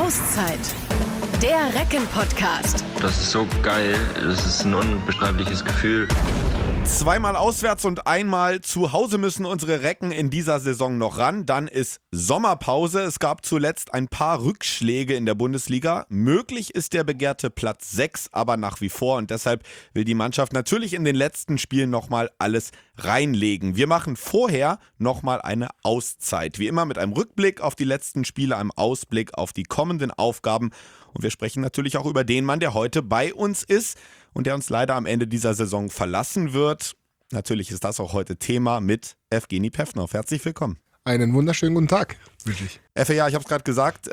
Auszeit. Der Recken-Podcast. Das ist so geil. Das ist ein unbeschreibliches Gefühl. Zweimal auswärts und einmal zu Hause müssen unsere Recken in dieser Saison noch ran. Dann ist Sommerpause. Es gab zuletzt ein paar Rückschläge in der Bundesliga. Möglich ist der begehrte Platz 6 aber nach wie vor. Und deshalb will die Mannschaft natürlich in den letzten Spielen nochmal alles reinlegen. Wir machen vorher nochmal eine Auszeit. Wie immer mit einem Rückblick auf die letzten Spiele, einem Ausblick auf die kommenden Aufgaben. Und wir sprechen natürlich auch über den Mann, der heute bei uns ist und der uns leider am Ende dieser Saison verlassen wird. Natürlich ist das auch heute Thema mit Evgeny Pevnov. Herzlich willkommen. Einen wunderschönen guten Tag, wünsche ich. Effe, ja, ich habe es gerade gesagt,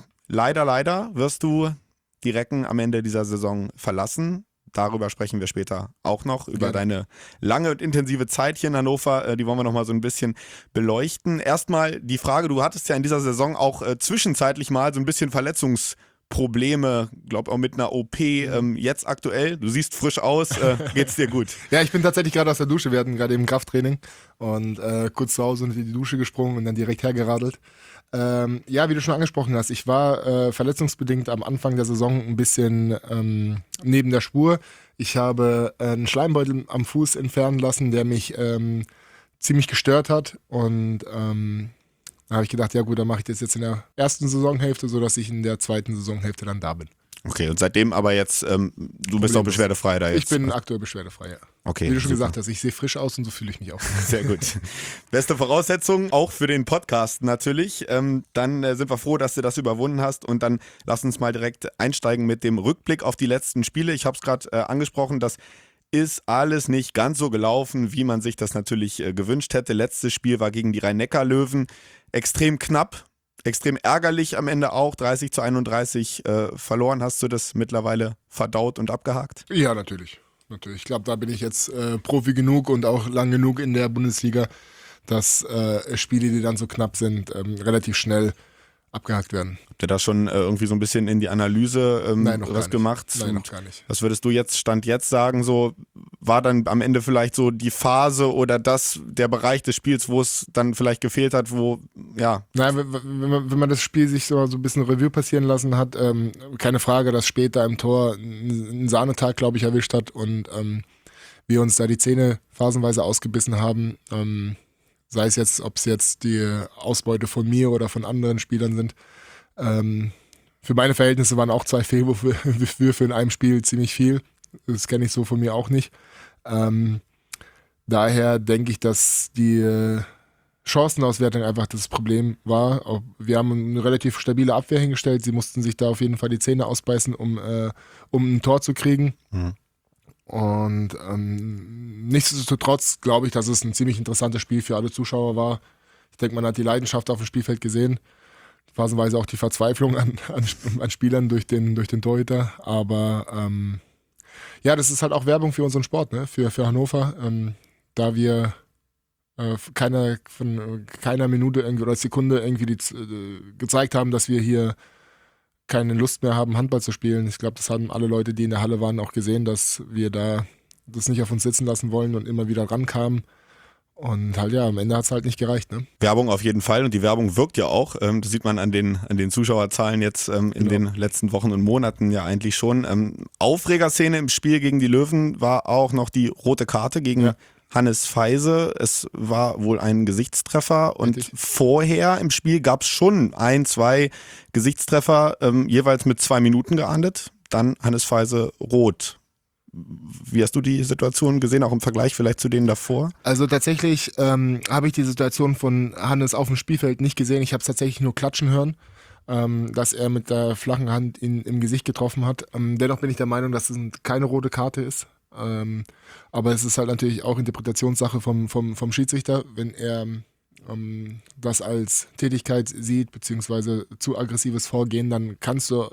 leider wirst du die Recken am Ende dieser Saison verlassen. Darüber sprechen wir später auch noch, über deine lange und intensive Zeit hier in Hannover. Die wollen wir noch mal so ein bisschen beleuchten. Erstmal die Frage, du hattest ja in dieser Saison auch zwischenzeitlich mal so ein bisschen Verletzungsprobleme, glaube auch mit einer OP, jetzt aktuell. Du siehst frisch aus, geht's dir gut? Ja, ich bin tatsächlich gerade aus der Dusche, wir hatten gerade eben Krafttraining und kurz zu Hause sind wir in die Dusche gesprungen und dann direkt hergeradelt. Ja, wie du schon angesprochen hast, ich war verletzungsbedingt am Anfang der Saison ein bisschen neben der Spur. Ich habe einen Schleimbeutel am Fuß entfernen lassen, der mich ziemlich gestört hat und da habe ich gedacht, ja gut, dann mache ich das jetzt in der ersten Saisonhälfte, sodass ich in der zweiten Saisonhälfte dann da bin. Okay, und seitdem aber jetzt, du bist auch beschwerdefrei da jetzt? Ich bin aktuell beschwerdefrei, ja. Okay, wie du schon super gesagt hast, ich sehe frisch aus und so fühle ich mich auch. Sehr gut. Beste Voraussetzung, auch für den Podcast natürlich. Dann sind wir froh, dass du das überwunden hast und dann lass uns mal direkt einsteigen mit dem Rückblick auf die letzten Spiele. Ich habe es gerade angesprochen, das ist alles nicht ganz so gelaufen, wie man sich das natürlich gewünscht hätte. Letztes Spiel war gegen die Rhein-Neckar-Löwen. Extrem knapp, extrem ärgerlich am Ende auch. 30-31 verloren. Hast du das mittlerweile verdaut und abgehakt? Ja, natürlich. Ich glaube, da bin ich jetzt Profi genug und auch lang genug in der Bundesliga, dass Spiele, die dann so knapp sind, relativ schnell abgehakt werden. Habt ihr da schon irgendwie so ein bisschen in die Analyse was gemacht? Nein, noch gar nicht. Was würdest du Stand jetzt sagen, so war dann am Ende vielleicht so die Phase oder der Bereich des Spiels, wo es dann vielleicht gefehlt hat, wo, ja. Nein, wenn man das Spiel sich so ein bisschen Revue passieren lassen hat, keine Frage, dass später im Tor einen Sahnetag, glaube ich, erwischt hat und wir uns da die Zähne phasenweise ausgebissen haben, sei es jetzt, ob es jetzt die Ausbeute von mir oder von anderen Spielern sind. Für meine Verhältnisse waren auch 2 Fehlwürfe für in einem Spiel ziemlich viel. Das kenne ich so von mir auch nicht. Daher denke ich, dass die Chancenauswertung einfach das Problem war. Wir haben eine relativ stabile Abwehr hingestellt. Sie mussten sich da auf jeden Fall die Zähne ausbeißen, um ein Tor zu kriegen. Mhm. Und nichtsdestotrotz glaube ich, dass es ein ziemlich interessantes Spiel für alle Zuschauer war. Ich denke, man hat die Leidenschaft auf dem Spielfeld gesehen. Phasenweise auch die Verzweiflung an Spielern durch den Torhüter. Aber ja, das ist halt auch Werbung für unseren Sport, ne? Für Hannover. Da wir von keiner Minute irgendwie oder Sekunde irgendwie gezeigt haben, dass wir hier keine Lust mehr haben, Handball zu spielen. Ich glaube, das haben alle Leute, die in der Halle waren, auch gesehen, dass wir da das nicht auf uns sitzen lassen wollen und immer wieder rankamen. Und halt ja, am Ende hat es halt nicht gereicht. Ne? Werbung auf jeden Fall und die Werbung wirkt ja auch. Das sieht man an den Zuschauerzahlen jetzt in den letzten Wochen und Monaten ja eigentlich schon. Aufregerszene im Spiel gegen die Löwen war auch noch die rote Karte gegen Hannes Feise. Es war wohl ein Gesichtstreffer und vorher im Spiel gab es schon 1, 2 Gesichtstreffer, jeweils mit 2 Minuten geahndet. Dann Hannes Feise rot. Wie hast du die Situation gesehen, auch im Vergleich vielleicht zu denen davor? Also tatsächlich habe ich die Situation von Hannes auf dem Spielfeld nicht gesehen. Ich habe es tatsächlich nur klatschen hören, dass er mit der flachen Hand ihn im Gesicht getroffen hat. Dennoch bin ich der Meinung, dass es keine rote Karte ist. Aber es ist halt natürlich auch Interpretationssache vom Schiedsrichter. Wenn er das als Tätigkeit sieht, beziehungsweise zu aggressives Vorgehen, dann kannst du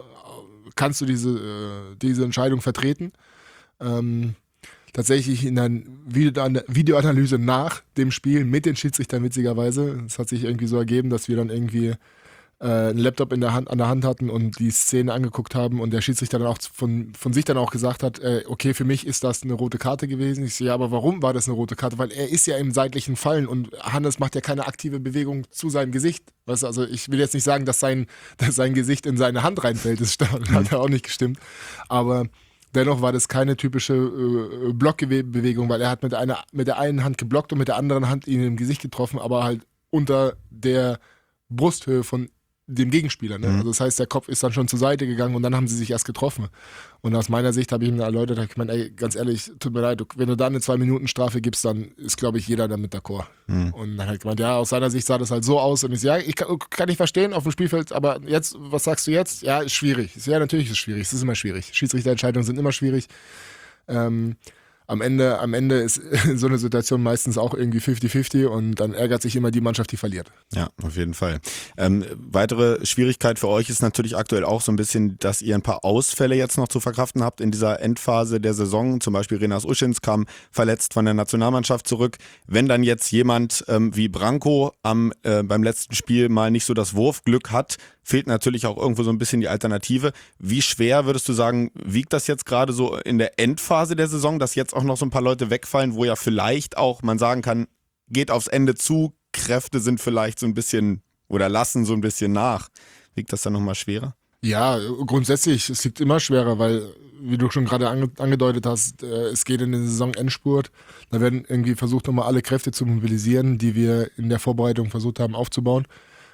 diese Entscheidung vertreten. Tatsächlich in der Videoanalyse nach dem Spiel mit den Schiedsrichtern witzigerweise. Es hat sich irgendwie so ergeben, dass wir dann irgendwie einen Laptop an der Hand hatten und die Szene angeguckt haben und der Schiedsrichter dann auch von sich dann auch gesagt hat, okay, für mich ist das eine rote Karte gewesen. Ich so, ja, aber warum war das eine rote Karte? Weil er ist ja im seitlichen Fallen und Hannes macht ja keine aktive Bewegung zu seinem Gesicht. Weißt du, also ich will jetzt nicht sagen, dass sein Gesicht in seine Hand reinfällt, das hat ja auch nicht gestimmt, aber dennoch war das keine typische Blockbewegung, weil er hat mit der einen Hand geblockt und mit der anderen Hand ihn im Gesicht getroffen, aber halt unter der Brusthöhe von dem Gegenspieler. Ne? Also das heißt, der Kopf ist dann schon zur Seite gegangen und dann haben sie sich erst getroffen. Und aus meiner Sicht habe ich ihm erläutert, ich meine, ey, ganz ehrlich, tut mir leid, wenn du da eine 2-Minuten-Strafe gibst, dann ist, glaube ich, jeder damit d'accord. Und dann hat er gemeint, ja, aus seiner Sicht sah das halt so aus. Und ich so, ja, kann ich verstehen auf dem Spielfeld, aber jetzt, was sagst du jetzt? Ja, ist schwierig. Ich so, ja, natürlich ist es schwierig, es ist immer schwierig. Schiedsrichterentscheidungen sind immer schwierig. Am Ende ist so eine Situation meistens auch irgendwie 50-50 und dann ärgert sich immer die Mannschaft, die verliert. Ja, auf jeden Fall. Weitere Schwierigkeit für euch ist natürlich aktuell auch so ein bisschen, dass ihr ein paar Ausfälle jetzt noch zu verkraften habt in dieser Endphase der Saison. Zum Beispiel Renas Uschins kam verletzt von der Nationalmannschaft zurück. Wenn dann jetzt jemand wie Branko beim letzten Spiel mal nicht so das Wurfglück hat, fehlt natürlich auch irgendwo so ein bisschen die Alternative. Wie schwer, würdest du sagen, wiegt das jetzt gerade so in der Endphase der Saison, dass jetzt auch noch so ein paar Leute wegfallen, wo ja vielleicht auch man sagen kann, geht aufs Ende zu, Kräfte sind vielleicht so ein bisschen oder lassen so ein bisschen nach. Wiegt das dann nochmal schwerer? Ja, grundsätzlich, es liegt immer schwerer, weil, wie du schon gerade angedeutet hast, es geht in den Saisonendspurt. Da werden irgendwie versucht, nochmal alle Kräfte zu mobilisieren, die wir in der Vorbereitung versucht haben aufzubauen.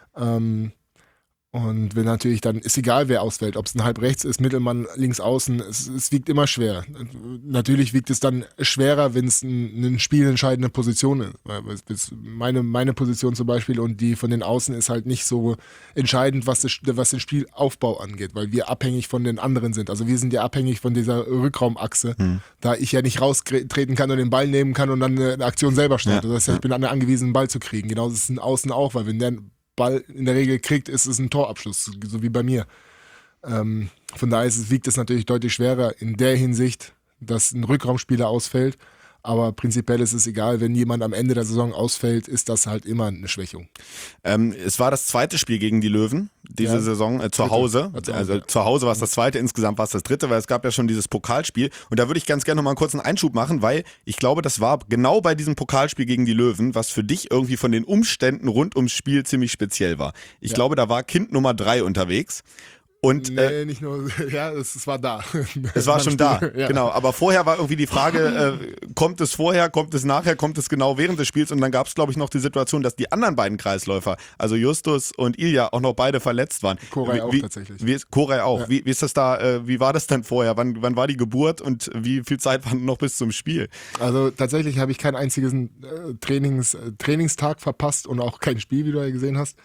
Und wenn natürlich dann, ist egal wer ausfällt, ob es ein Halbrechts ist, Mittelmann, links außen, es wiegt immer schwer. Natürlich wiegt es dann schwerer, wenn es eine spielentscheidende Position ist. Meine Position zum Beispiel und die von den Außen ist halt nicht so entscheidend, was den Spielaufbau angeht, weil wir abhängig von den anderen sind. Also wir sind ja abhängig von dieser Rückraumachse, da ich ja nicht raustreten kann und den Ball nehmen kann und dann eine Aktion selber starte. Das heißt, ich bin angewiesen, einen Ball zu kriegen. Genauso ist es in Außen auch, weil wenn der Ball in der Regel kriegt, ist es ein Torabschluss, so wie bei mir. Von daher wiegt es natürlich deutlich schwerer in der Hinsicht, dass ein Rückraumspieler ausfällt. Aber prinzipiell ist es egal, wenn jemand am Ende der Saison ausfällt, ist das halt immer eine Schwächung. Es war das zweite Spiel gegen die Löwen diese Saison zu Hause. Also zu Hause war es das zweite, insgesamt war es das dritte, weil es gab ja schon dieses Pokalspiel. Und da würde ich ganz gerne noch mal einen kurzen Einschub machen, weil ich glaube, das war genau bei diesem Pokalspiel gegen die Löwen, was für dich irgendwie von den Umständen rund ums Spiel ziemlich speziell war. Ich glaube, da war Kind Nummer 3 unterwegs. Und, nee, nicht nur, ja, es war da. Es war schon da, ja. Genau. Aber vorher war irgendwie die Frage, kommt es vorher, kommt es nachher, kommt es genau während des Spiels? Und dann gab es, glaube ich, noch die Situation, dass die anderen beiden Kreisläufer, also Justus und Ilja, auch noch beide verletzt waren. Koray auch tatsächlich. Koray auch. Ja. Wie ist das da, wie war das denn vorher? Wann war die Geburt und wie viel Zeit war noch bis zum Spiel? Also tatsächlich habe ich keinen einzigen Trainingstag verpasst und auch kein Spiel, wie du ja gesehen hast.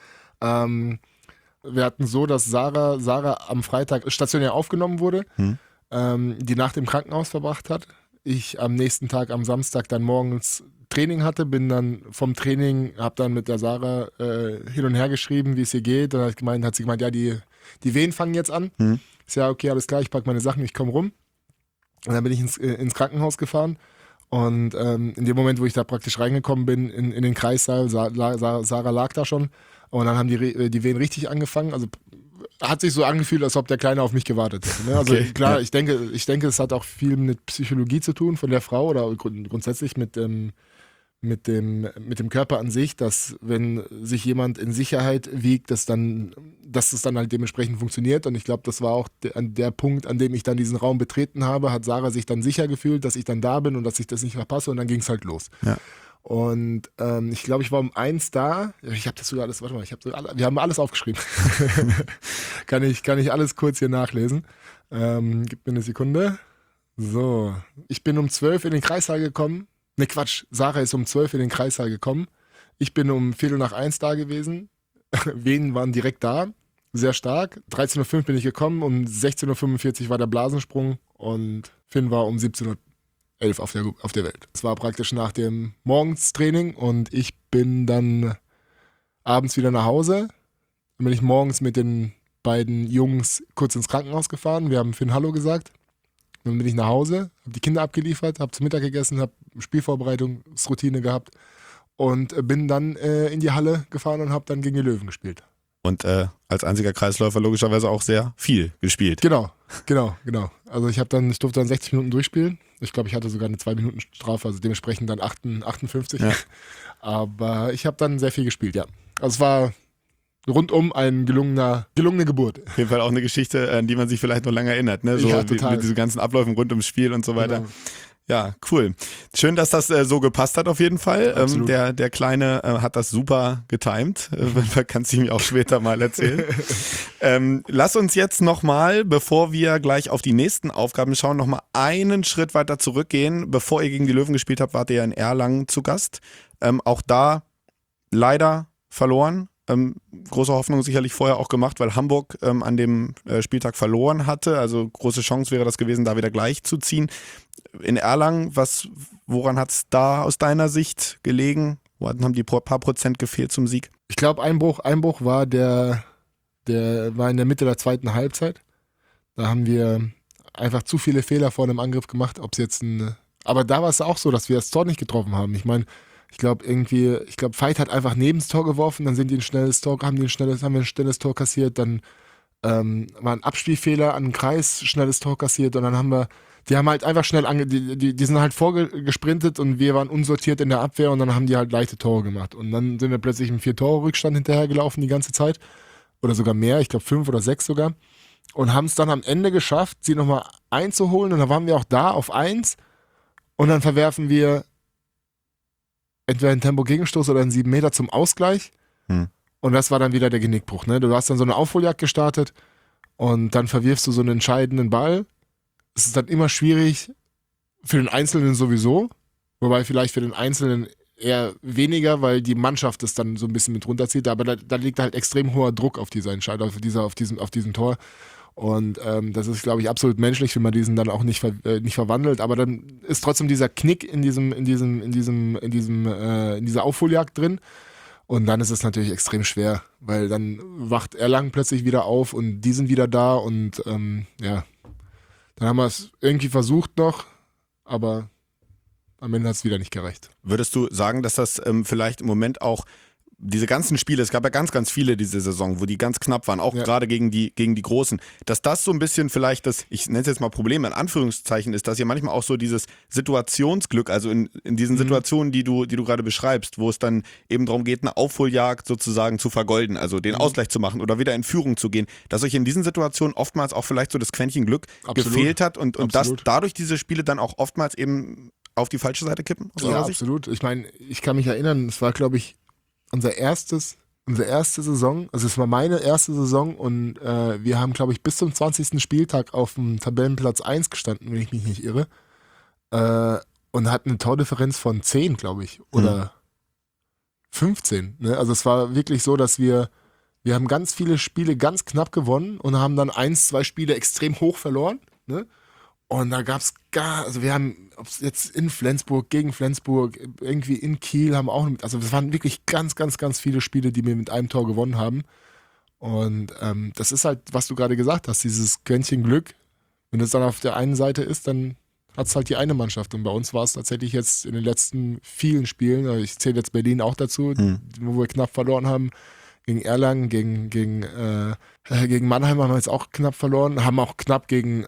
Wir hatten so, dass Sarah am Freitag stationär aufgenommen wurde, die Nacht im Krankenhaus verbracht hat. Ich am nächsten Tag, am Samstag, dann morgens Training hatte, bin dann vom Training, habe dann mit der Sarah hin und her geschrieben, wie es ihr geht. Dann hat sie gemeint, ja, die Wehen fangen jetzt an. Ich sage, ja, okay, alles klar, ich packe meine Sachen, ich komme rum. Und dann bin ich ins Krankenhaus gefahren. Und in dem Moment, wo ich da praktisch reingekommen bin in den Kreissaal, Sarah lag da schon. Und dann haben die Wehen richtig angefangen. Also hat sich so angefühlt, als ob der Kleine auf mich gewartet hätte. Ne? Also okay, klar, ja. ich denke, es hat auch viel mit Psychologie zu tun von der Frau oder grundsätzlich mit dem Körper an sich, dass wenn sich jemand in Sicherheit wiegt, dass es dann halt dementsprechend funktioniert. Und ich glaube, das war auch der Punkt, an dem ich dann diesen Raum betreten habe, hat Sarah sich dann sicher gefühlt, dass ich dann da bin und dass ich das nicht verpasse und dann ging es halt los. Ja. Und ich glaube, ich war um 1 da. Ich habe das sogar alles, warte mal, wir haben alles aufgeschrieben. kann ich alles kurz hier nachlesen. Gib mir eine Sekunde. So, ich bin um 12 in den Kreissaal gekommen. Ne, Quatsch, Sarah ist um 12 in den Kreissaal gekommen. Ich bin um 12:45 da gewesen. Wehen waren direkt da, sehr stark. 13:05 bin ich gekommen, um 16:45 war der Blasensprung und Finn war um 17:11 auf der Welt. Es war praktisch nach dem Morgenstraining und ich bin dann abends wieder nach Hause. Dann bin ich morgens mit den beiden Jungs kurz ins Krankenhaus gefahren. Wir haben Finn Hallo gesagt. Dann bin ich nach Hause, habe die Kinder abgeliefert, habe zum Mittag gegessen, habe Spielvorbereitungsroutine gehabt und bin dann in die Halle gefahren und habe dann gegen die Löwen gespielt. Und als einziger Kreisläufer logischerweise auch sehr viel gespielt. Genau. Also ich durfte dann 60 Minuten durchspielen. Ich glaube, ich hatte sogar eine 2 Minuten Strafe, also dementsprechend dann 58. Ja. Aber ich habe dann sehr viel gespielt, ja. Also es war rundum eine gelungene Geburt. Auf jeden Fall auch eine Geschichte, an die man sich vielleicht noch lange erinnert, ne? So ja, total. mit diesen ganzen Abläufen rund ums Spiel und so weiter. Genau. Ja, cool. Schön, dass das so gepasst hat auf jeden Fall. Absolut. Der Kleine hat das super getimed. Kannst du ihm auch später mal erzählen. Lass uns jetzt nochmal, bevor wir gleich auf die nächsten Aufgaben schauen, nochmal einen Schritt weiter zurückgehen. Bevor ihr gegen die Löwen gespielt habt, wart ihr ja in Erlangen zu Gast. Auch da leider verloren. Große Hoffnung sicherlich vorher auch gemacht, weil Hamburg an dem Spieltag verloren hatte. Also große Chance wäre das gewesen, da wieder gleich zu ziehen. In Erlangen, woran hat es da aus deiner Sicht gelegen? Wo haben die paar Prozent gefehlt zum Sieg? Ich glaube, Einbruch war der war in der Mitte der zweiten Halbzeit. Da haben wir einfach zu viele Fehler vor dem Angriff gemacht. Aber da war es auch so, dass wir das Tor nicht getroffen haben. Ich meine, ich glaube, Veit hat einfach neben das Tor geworfen, dann haben wir ein schnelles Tor kassiert, dann war ein Abspielfehler an den Kreis, schnelles Tor kassiert und dann die haben halt einfach schnell die sind halt vorgesprintet und wir waren unsortiert in der Abwehr und dann haben die halt leichte Tore gemacht. Und dann sind wir plötzlich im 4-Tore-Rückstand hinterhergelaufen die ganze Zeit. Oder sogar mehr, ich glaube 5 oder 6 sogar. Und haben es dann am Ende geschafft, sie nochmal einzuholen und dann waren wir auch da auf 1 und dann verwerfen wir entweder einen Tempo-Gegenstoß oder einen 7 Meter zum Ausgleich. Und das war dann wieder der Genickbruch. Ne? Du hast dann so eine Aufholjagd gestartet und dann verwirfst du so einen entscheidenden Ball. Es ist dann immer schwierig für den Einzelnen sowieso, wobei vielleicht für den Einzelnen eher weniger, weil die Mannschaft es dann so ein bisschen mit runterzieht. Aber da liegt halt extrem hoher Druck auf dieser Entscheidung, auf diesem Tor. Und das ist, glaube ich, absolut menschlich, wenn man diesen dann auch nicht verwandelt. Aber dann ist trotzdem dieser Knick in dieser Aufholjagd drin. Und dann ist es natürlich extrem schwer, weil dann wacht Erlangen plötzlich wieder auf und die sind wieder da. Und dann haben wir es irgendwie versucht noch, aber am Ende hat es wieder nicht gereicht. Würdest du sagen, dass das vielleicht im Moment auch diese ganzen Spiele, es gab ja ganz, ganz viele diese Saison, wo die ganz knapp waren, auch gerade gegen die Großen, dass das so ein bisschen vielleicht ich nenne es jetzt mal Problem in Anführungszeichen ist, dass ihr manchmal auch so dieses Situationsglück, also in diesen Situationen, die du gerade beschreibst, wo es dann eben darum geht, eine Aufholjagd sozusagen zu vergolden, also den Ausgleich zu machen oder wieder in Führung zu gehen, dass euch in diesen Situationen oftmals auch vielleicht so das Quäntchen Glück gefehlt hat und dass dadurch diese Spiele dann auch oftmals eben auf die falsche Seite kippen? Ja, absolut. Ich meine, ich kann mich erinnern, es war, glaube ich, unsere erste Saison, also es war meine erste Saison und wir haben, glaube ich, bis zum 20. Spieltag auf dem Tabellenplatz 1 gestanden, wenn ich mich nicht irre, und hatten eine Tordifferenz von 10, glaube ich, oder 15. Ne? Also es war wirklich so, dass wir haben ganz viele Spiele ganz knapp gewonnen und haben dann 1, 2 Spiele extrem hoch verloren, ne? Und da gab es wir haben, ob es jetzt in Flensburg, gegen Flensburg, irgendwie in Kiel haben auch, also es waren wirklich ganz, ganz, ganz viele Spiele, die wir mit einem Tor gewonnen haben. Und das ist halt, was du gerade gesagt hast, dieses Quäntchen Glück. Wenn es dann auf der einen Seite ist, dann hat es halt die eine Mannschaft. Und bei uns war es tatsächlich jetzt in den letzten vielen Spielen, also ich zähle jetzt Berlin auch dazu, wo wir knapp verloren haben, gegen Erlangen, gegen Mannheim haben wir jetzt auch knapp verloren, haben auch knapp gegen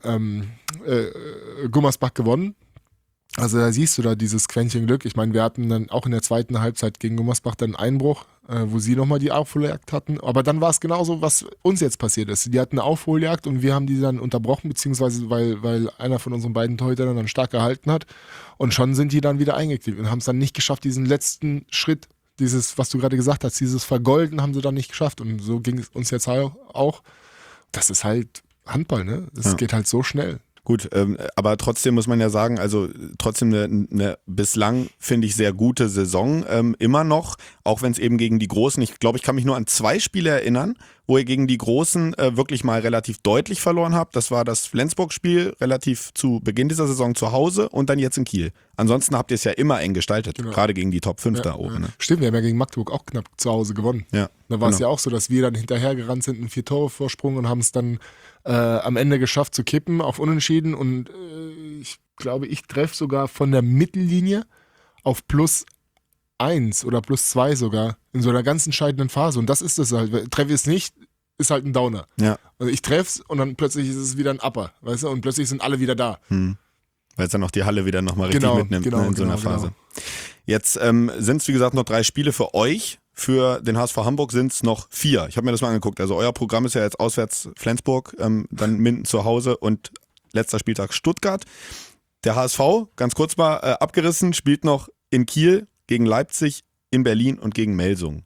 Gummersbach gewonnen. Also da siehst du da dieses Quäntchen Glück. Ich meine, wir hatten dann auch in der zweiten Halbzeit gegen Gummersbach dann einen Einbruch, wo sie nochmal die Aufholjagd hatten. Aber dann war es genauso, was uns jetzt passiert ist. Die hatten eine Aufholjagd und wir haben die dann unterbrochen, beziehungsweise weil einer von unseren beiden Torhütern dann stark gehalten hat. Und schon sind die dann wieder eingeknickt und haben es dann nicht geschafft, diesen letzten Schritt, dieses, was du gerade gesagt hast, dieses Vergolden haben sie dann nicht geschafft. Und so ging es uns jetzt auch. Das ist halt Handball, ne? Das geht halt so schnell. Gut, aber trotzdem muss man ja sagen, also trotzdem eine bislang, finde ich, sehr gute Saison immer noch, auch wenn es eben gegen die Großen, ich glaube, ich kann mich nur an 2 Spiele erinnern, wo ihr gegen die Großen wirklich mal relativ deutlich verloren habt. Das war das Flensburg-Spiel relativ zu Beginn dieser Saison zu Hause und dann jetzt in Kiel. Ansonsten habt ihr es ja immer eng gestaltet, gerade gegen die Top 5 da oben. Ne? Stimmt, wir haben ja gegen Magdeburg auch knapp zu Hause gewonnen. Ja, da war es ja auch so, dass wir dann hinterhergerannt sind, einen 4-Tore-Vorsprung und haben es dann am Ende geschafft zu kippen auf Unentschieden und ich glaube, ich treffe sogar von der Mittellinie auf +1 oder +2 sogar in so einer ganz entscheidenden Phase. Und das ist es halt. Treffe ich es nicht, ist halt ein Downer. Ja. Also ich treff's und dann plötzlich ist es wieder ein Upper, weißt du? Und plötzlich sind alle wieder da. Weil es dann auch die Halle wieder nochmal richtig mitnimmt in so einer Phase. Jetzt sind es, wie gesagt, noch 3 Spiele für euch. Für den HSV Hamburg sind es noch 4. Ich habe mir das mal angeguckt. Also euer Programm ist ja jetzt auswärts Flensburg, dann Minden zu Hause und letzter Spieltag Stuttgart. Der HSV, ganz kurz mal abgerissen, spielt noch in Kiel gegen Leipzig, in Berlin und gegen Melsungen.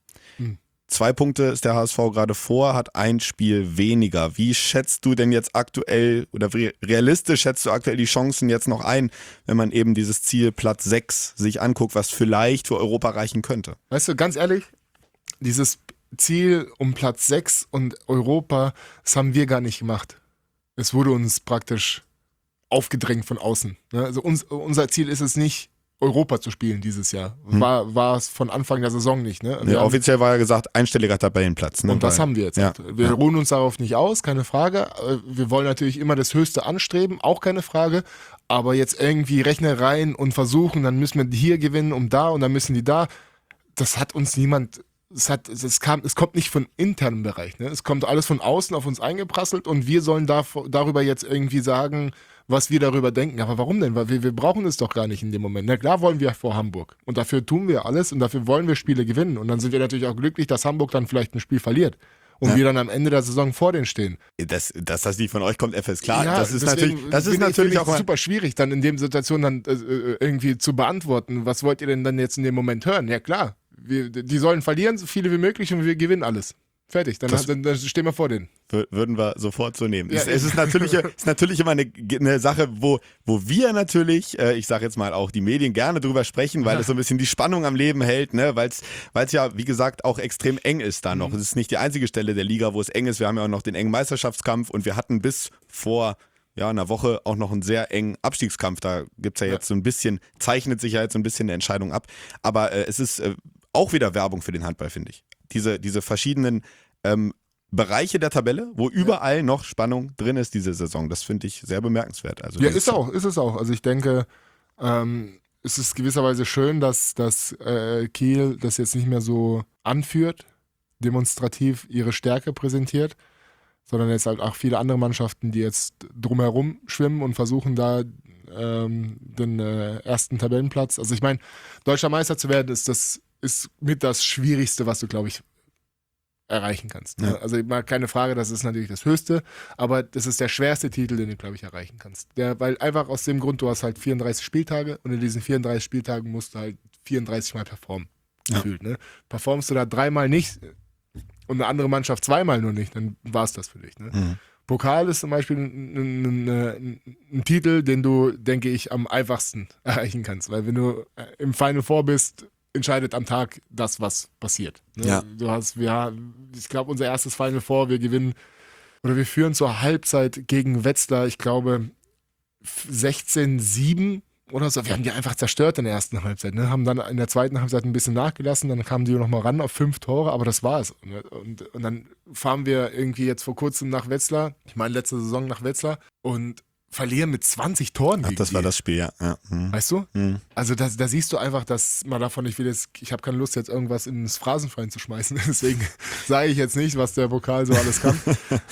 2 Punkte ist der HSV gerade vor, hat ein Spiel weniger. Wie schätzt du denn jetzt aktuell oder wie realistisch schätzt du aktuell die Chancen jetzt noch ein, wenn man eben dieses Ziel Platz 6 sich anguckt, was vielleicht für Europa reichen könnte? Weißt du, ganz ehrlich, dieses Ziel um Platz 6 und Europa, das haben wir gar nicht gemacht. Es wurde uns praktisch aufgedrängt von außen. Ne? Also unser Ziel ist es nicht, Europa zu spielen dieses Jahr. War es von Anfang der Saison nicht. Ne? Ja, offiziell war ja gesagt, einstelliger Tabellenplatz. Ne? Und das haben wir jetzt. Ja. Wir ruhen uns darauf nicht aus, keine Frage. Wir wollen natürlich immer das Höchste anstreben, auch keine Frage. Aber jetzt irgendwie Rechnereien und versuchen, dann müssen wir hier gewinnen und dann müssen die da. Das hat uns niemand... Es kommt nicht von internem Bereich. Ne? Es kommt alles von außen auf uns eingeprasselt und wir sollen darüber jetzt irgendwie sagen, was wir darüber denken. Aber warum denn? Weil wir brauchen es doch gar nicht in dem Moment. Na klar wollen wir vor Hamburg. Und dafür tun wir alles und dafür wollen wir Spiele gewinnen. Und dann sind wir natürlich auch glücklich, dass Hamburg dann vielleicht ein Spiel verliert. Und wir dann am Ende der Saison vor denen stehen. Dass das nicht von euch kommt, ist klar. Ja, das ist natürlich auch mal super schwierig, dann in dem Situation dann irgendwie zu beantworten. Was wollt ihr denn dann jetzt in dem Moment hören? Ja klar, die sollen verlieren, so viele wie möglich und wir gewinnen alles. Fertig, dann stehen wir vor denen. Würden wir sofort so nehmen. Ja, es ist natürlich immer eine Sache, wo wir natürlich, ich sage jetzt mal auch die Medien gerne drüber sprechen, weil es so ein bisschen die Spannung am Leben hält, ne? Weil es ja, wie gesagt, auch extrem eng ist da noch. Es ist nicht die einzige Stelle der Liga, wo es eng ist. Wir haben ja auch noch den engen Meisterschaftskampf und wir hatten bis vor einer Woche auch noch einen sehr engen Abstiegskampf. Da gibt's ja jetzt so ein bisschen, zeichnet sich ja jetzt so ein bisschen eine Entscheidung ab. Aber es ist auch wieder Werbung für den Handball, finde ich. Diese verschiedenen Bereiche der Tabelle, wo überall noch Spannung drin ist diese Saison. Das finde ich sehr bemerkenswert. Also ja, ist es auch. Also ich denke, es ist gewisserweise schön, dass Kiel das jetzt nicht mehr so anführt, demonstrativ ihre Stärke präsentiert, sondern jetzt halt auch viele andere Mannschaften, die jetzt drumherum schwimmen und versuchen da den ersten Tabellenplatz. Also ich meine, deutscher Meister zu werden, ist mit das Schwierigste, was du, glaube ich, erreichen kannst. Ne? Ja. Also mal keine Frage, das ist natürlich das Höchste, aber das ist der schwerste Titel, den du, glaube ich, erreichen kannst. Weil einfach aus dem Grund, du hast halt 34 Spieltage und in diesen 34 Spieltagen musst du halt 34 Mal performen. Gefühlt, ne? Performst du da 3 Mal nicht und eine andere Mannschaft 2 Mal nur nicht, dann war es das für dich. Ne? Pokal ist zum Beispiel ein Titel, den du, denke ich, am einfachsten erreichen kannst, weil wenn du im Final Four bist, entscheidet am Tag das, was passiert. Ne? Ja. Ich glaube, unser erstes Final Four, wir führen zur Halbzeit gegen Wetzlar, ich glaube 16-7 oder so. Wir haben die einfach zerstört in der ersten Halbzeit. Ne? Haben dann in der zweiten Halbzeit ein bisschen nachgelassen, dann kamen die nochmal ran auf 5 Tore, aber das war es. Und dann fahren wir irgendwie jetzt vor kurzem nach Wetzlar, ich meine letzte Saison nach Wetzlar und verlieren mit 20 Toren gegen das war das Spiel, ja. Weißt du? Also da siehst du einfach, dass man davon nicht ich habe keine Lust jetzt irgendwas ins Phrasenschwein zu schmeißen, deswegen sage ich jetzt nicht, was der Pokal so alles kann.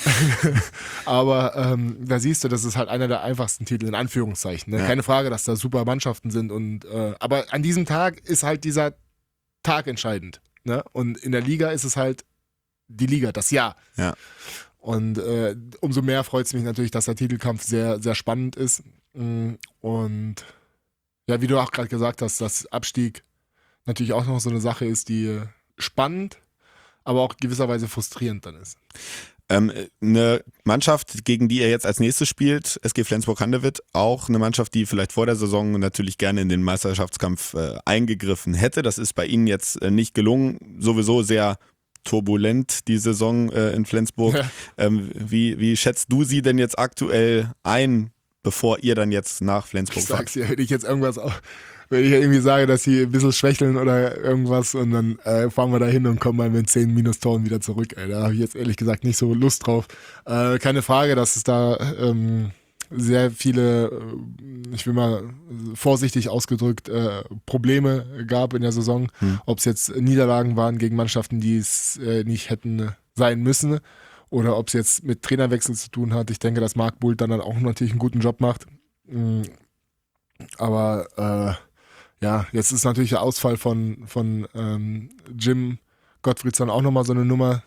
Aber da siehst du, das ist halt einer der einfachsten Titel, in Anführungszeichen. Ne? Ja. Keine Frage, dass da super Mannschaften sind aber an diesem Tag ist halt dieser Tag entscheidend. Ne? Und in der Liga ist es halt die Liga, das Jahr. Ja. Und umso mehr freut es mich natürlich, dass der Titelkampf sehr, sehr spannend ist. Und ja, wie du auch gerade gesagt hast, dass Abstieg natürlich auch noch so eine Sache ist, die spannend, aber auch gewisserweise frustrierend dann ist. Eine Mannschaft, gegen die er jetzt als nächstes spielt, SG Flensburg-Handewitt, auch eine Mannschaft, die vielleicht vor der Saison natürlich gerne in den Meisterschaftskampf eingegriffen hätte. Das ist bei ihnen jetzt nicht gelungen. Sowieso sehr turbulent die Saison in Flensburg. Ja. Wie schätzt du sie denn jetzt aktuell ein, bevor ihr dann jetzt nach Flensburg fahrt? Ich sag's dir, wenn ich irgendwie sage, dass sie ein bisschen schwächeln oder irgendwas und dann fahren wir da hin und kommen mal mit 10 Minustoren wieder zurück. Da habe ich jetzt ehrlich gesagt nicht so Lust drauf. Keine Frage, dass es da sehr viele, ich will mal vorsichtig ausgedrückt, Probleme gab in der Saison. Ob es jetzt Niederlagen waren gegen Mannschaften, die es nicht hätten sein müssen, oder ob es jetzt mit Trainerwechsel zu tun hat. Ich denke, dass Marc Bult dann auch natürlich einen guten Job macht. Aber jetzt ist natürlich der Ausfall von Jim Gottfriedson auch nochmal so eine Nummer.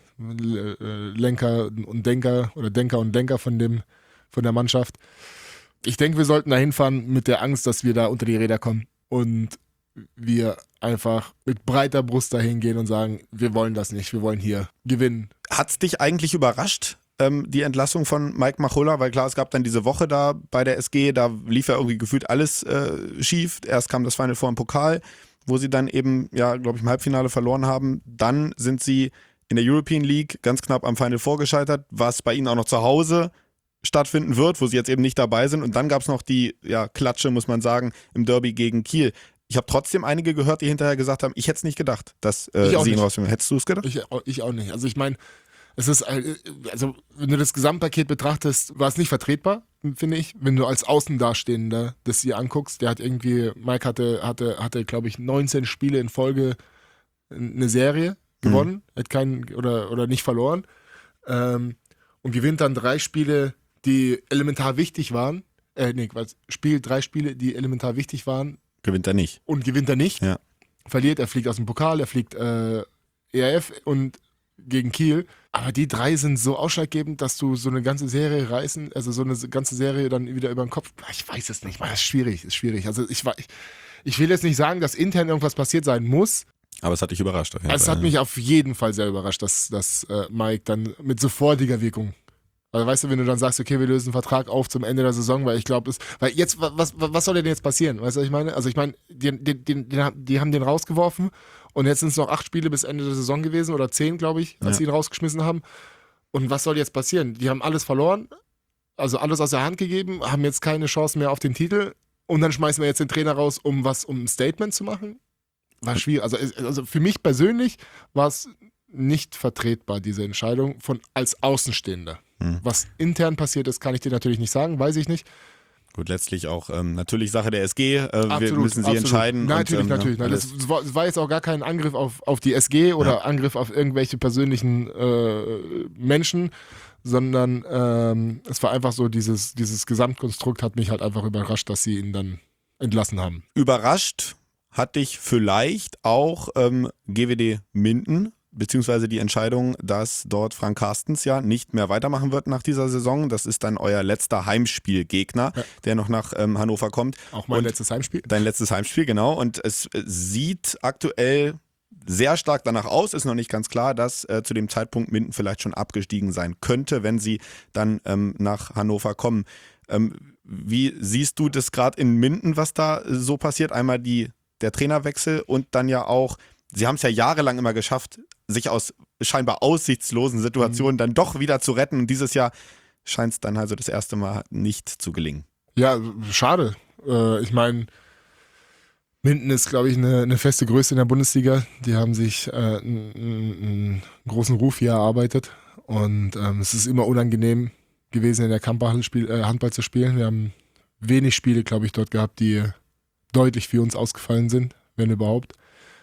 Lenker und Denker oder Denker und Denker von der Mannschaft. Ich denke, wir sollten da hinfahren mit der Angst, dass wir da unter die Räder kommen und wir einfach mit breiter Brust dahin gehen und sagen, wir wollen das nicht, wir wollen hier gewinnen. Hat's dich eigentlich überrascht, die Entlassung von Mike Machulla? Weil klar, es gab dann diese Woche da bei der SG, da lief ja irgendwie gefühlt alles schief. Erst kam das Final Four im Pokal, wo sie dann eben, glaube ich, im Halbfinale verloren haben. Dann sind sie in der European League ganz knapp am Final Four gescheitert, was bei ihnen auch noch zu Hause stattfinden wird, wo sie jetzt eben nicht dabei sind. Und dann gab es noch die Klatsche, muss man sagen, im Derby gegen Kiel. Ich habe trotzdem einige gehört, die hinterher gesagt haben, ich hätte es nicht gedacht, dass sie ihn rausfinden. Hättest du es gedacht? Ich auch nicht. Also ich meine, es ist, also wenn du das Gesamtpaket betrachtest, war es nicht vertretbar, finde ich, wenn du als Außendastehender das hier anguckst. Mike hatte glaube ich, 19 Spiele in Folge eine Serie gewonnen, hat keinen oder nicht verloren, und gewinnt dann 3 Spiele, die elementar wichtig waren. Spielt 3 Spiele, die elementar wichtig waren. Gewinnt er nicht. Und gewinnt er nicht. Ja. Verliert, er fliegt aus dem Pokal, er fliegt ERF und gegen Kiel. Aber die 3 sind so ausschlaggebend, dass du so eine ganze Serie so eine ganze Serie dann wieder über den Kopf. Ich weiß es nicht, das ist schwierig. Also ich will jetzt nicht sagen, dass intern irgendwas passiert sein muss. Aber es hat dich überrascht. Es hat mich auf jeden Fall sehr überrascht, dass Mike dann mit sofortiger Wirkung. Also weißt du, wenn du dann sagst, okay, wir lösen den Vertrag auf zum Ende der Saison, weil ich glaube, weil jetzt, was soll denn jetzt passieren? Weißt du, was ich meine? Also ich meine, die haben den rausgeworfen und jetzt sind es noch 8 Spiele bis Ende der Saison gewesen oder 10, glaube ich, als sie ihn rausgeschmissen haben. Und was soll jetzt passieren? Die haben alles verloren, also alles aus der Hand gegeben, haben jetzt keine Chance mehr auf den Titel und dann schmeißen wir jetzt den Trainer raus, um ein Statement zu machen? War schwierig. Also für mich persönlich war es nicht vertretbar, diese Entscheidung als Außenstehender. Was intern passiert ist, kann ich dir natürlich nicht sagen, weiß ich nicht. Gut, letztlich auch natürlich Sache der SG. Absolut, wir müssen sie entscheiden. Natürlich. Das war jetzt auch gar kein Angriff auf die SG oder Angriff auf irgendwelche persönlichen Menschen, sondern es war einfach so, dieses Gesamtkonstrukt hat mich halt einfach überrascht, dass sie ihn dann entlassen haben. Überrascht hat dich vielleicht auch GWD Minden, beziehungsweise die Entscheidung, dass dort Frank Carstens nicht mehr weitermachen wird nach dieser Saison. Das ist dann euer letzter Heimspielgegner, der noch nach Hannover kommt. Auch mein letztes Heimspiel. Dein letztes Heimspiel, genau. Und es sieht aktuell sehr stark danach aus, ist noch nicht ganz klar, dass zu dem Zeitpunkt Minden vielleicht schon abgestiegen sein könnte, wenn sie dann nach Hannover kommen. Wie siehst du das gerade in Minden, was da so passiert? Einmal der Trainerwechsel und dann ja auch, sie haben es ja jahrelang immer geschafft, sich aus scheinbar aussichtslosen Situationen dann doch wieder zu retten. Und dieses Jahr scheint es dann also das erste Mal nicht zu gelingen. Ja, schade. Ich meine, Minden ist, glaube ich, eine feste Größe in der Bundesliga. Die haben sich einen großen Ruf hier erarbeitet. Und es ist immer unangenehm gewesen, in der Kamperhalle Handball zu spielen. Wir haben wenig Spiele, glaube ich, dort gehabt, die deutlich für uns ausgefallen sind, wenn überhaupt.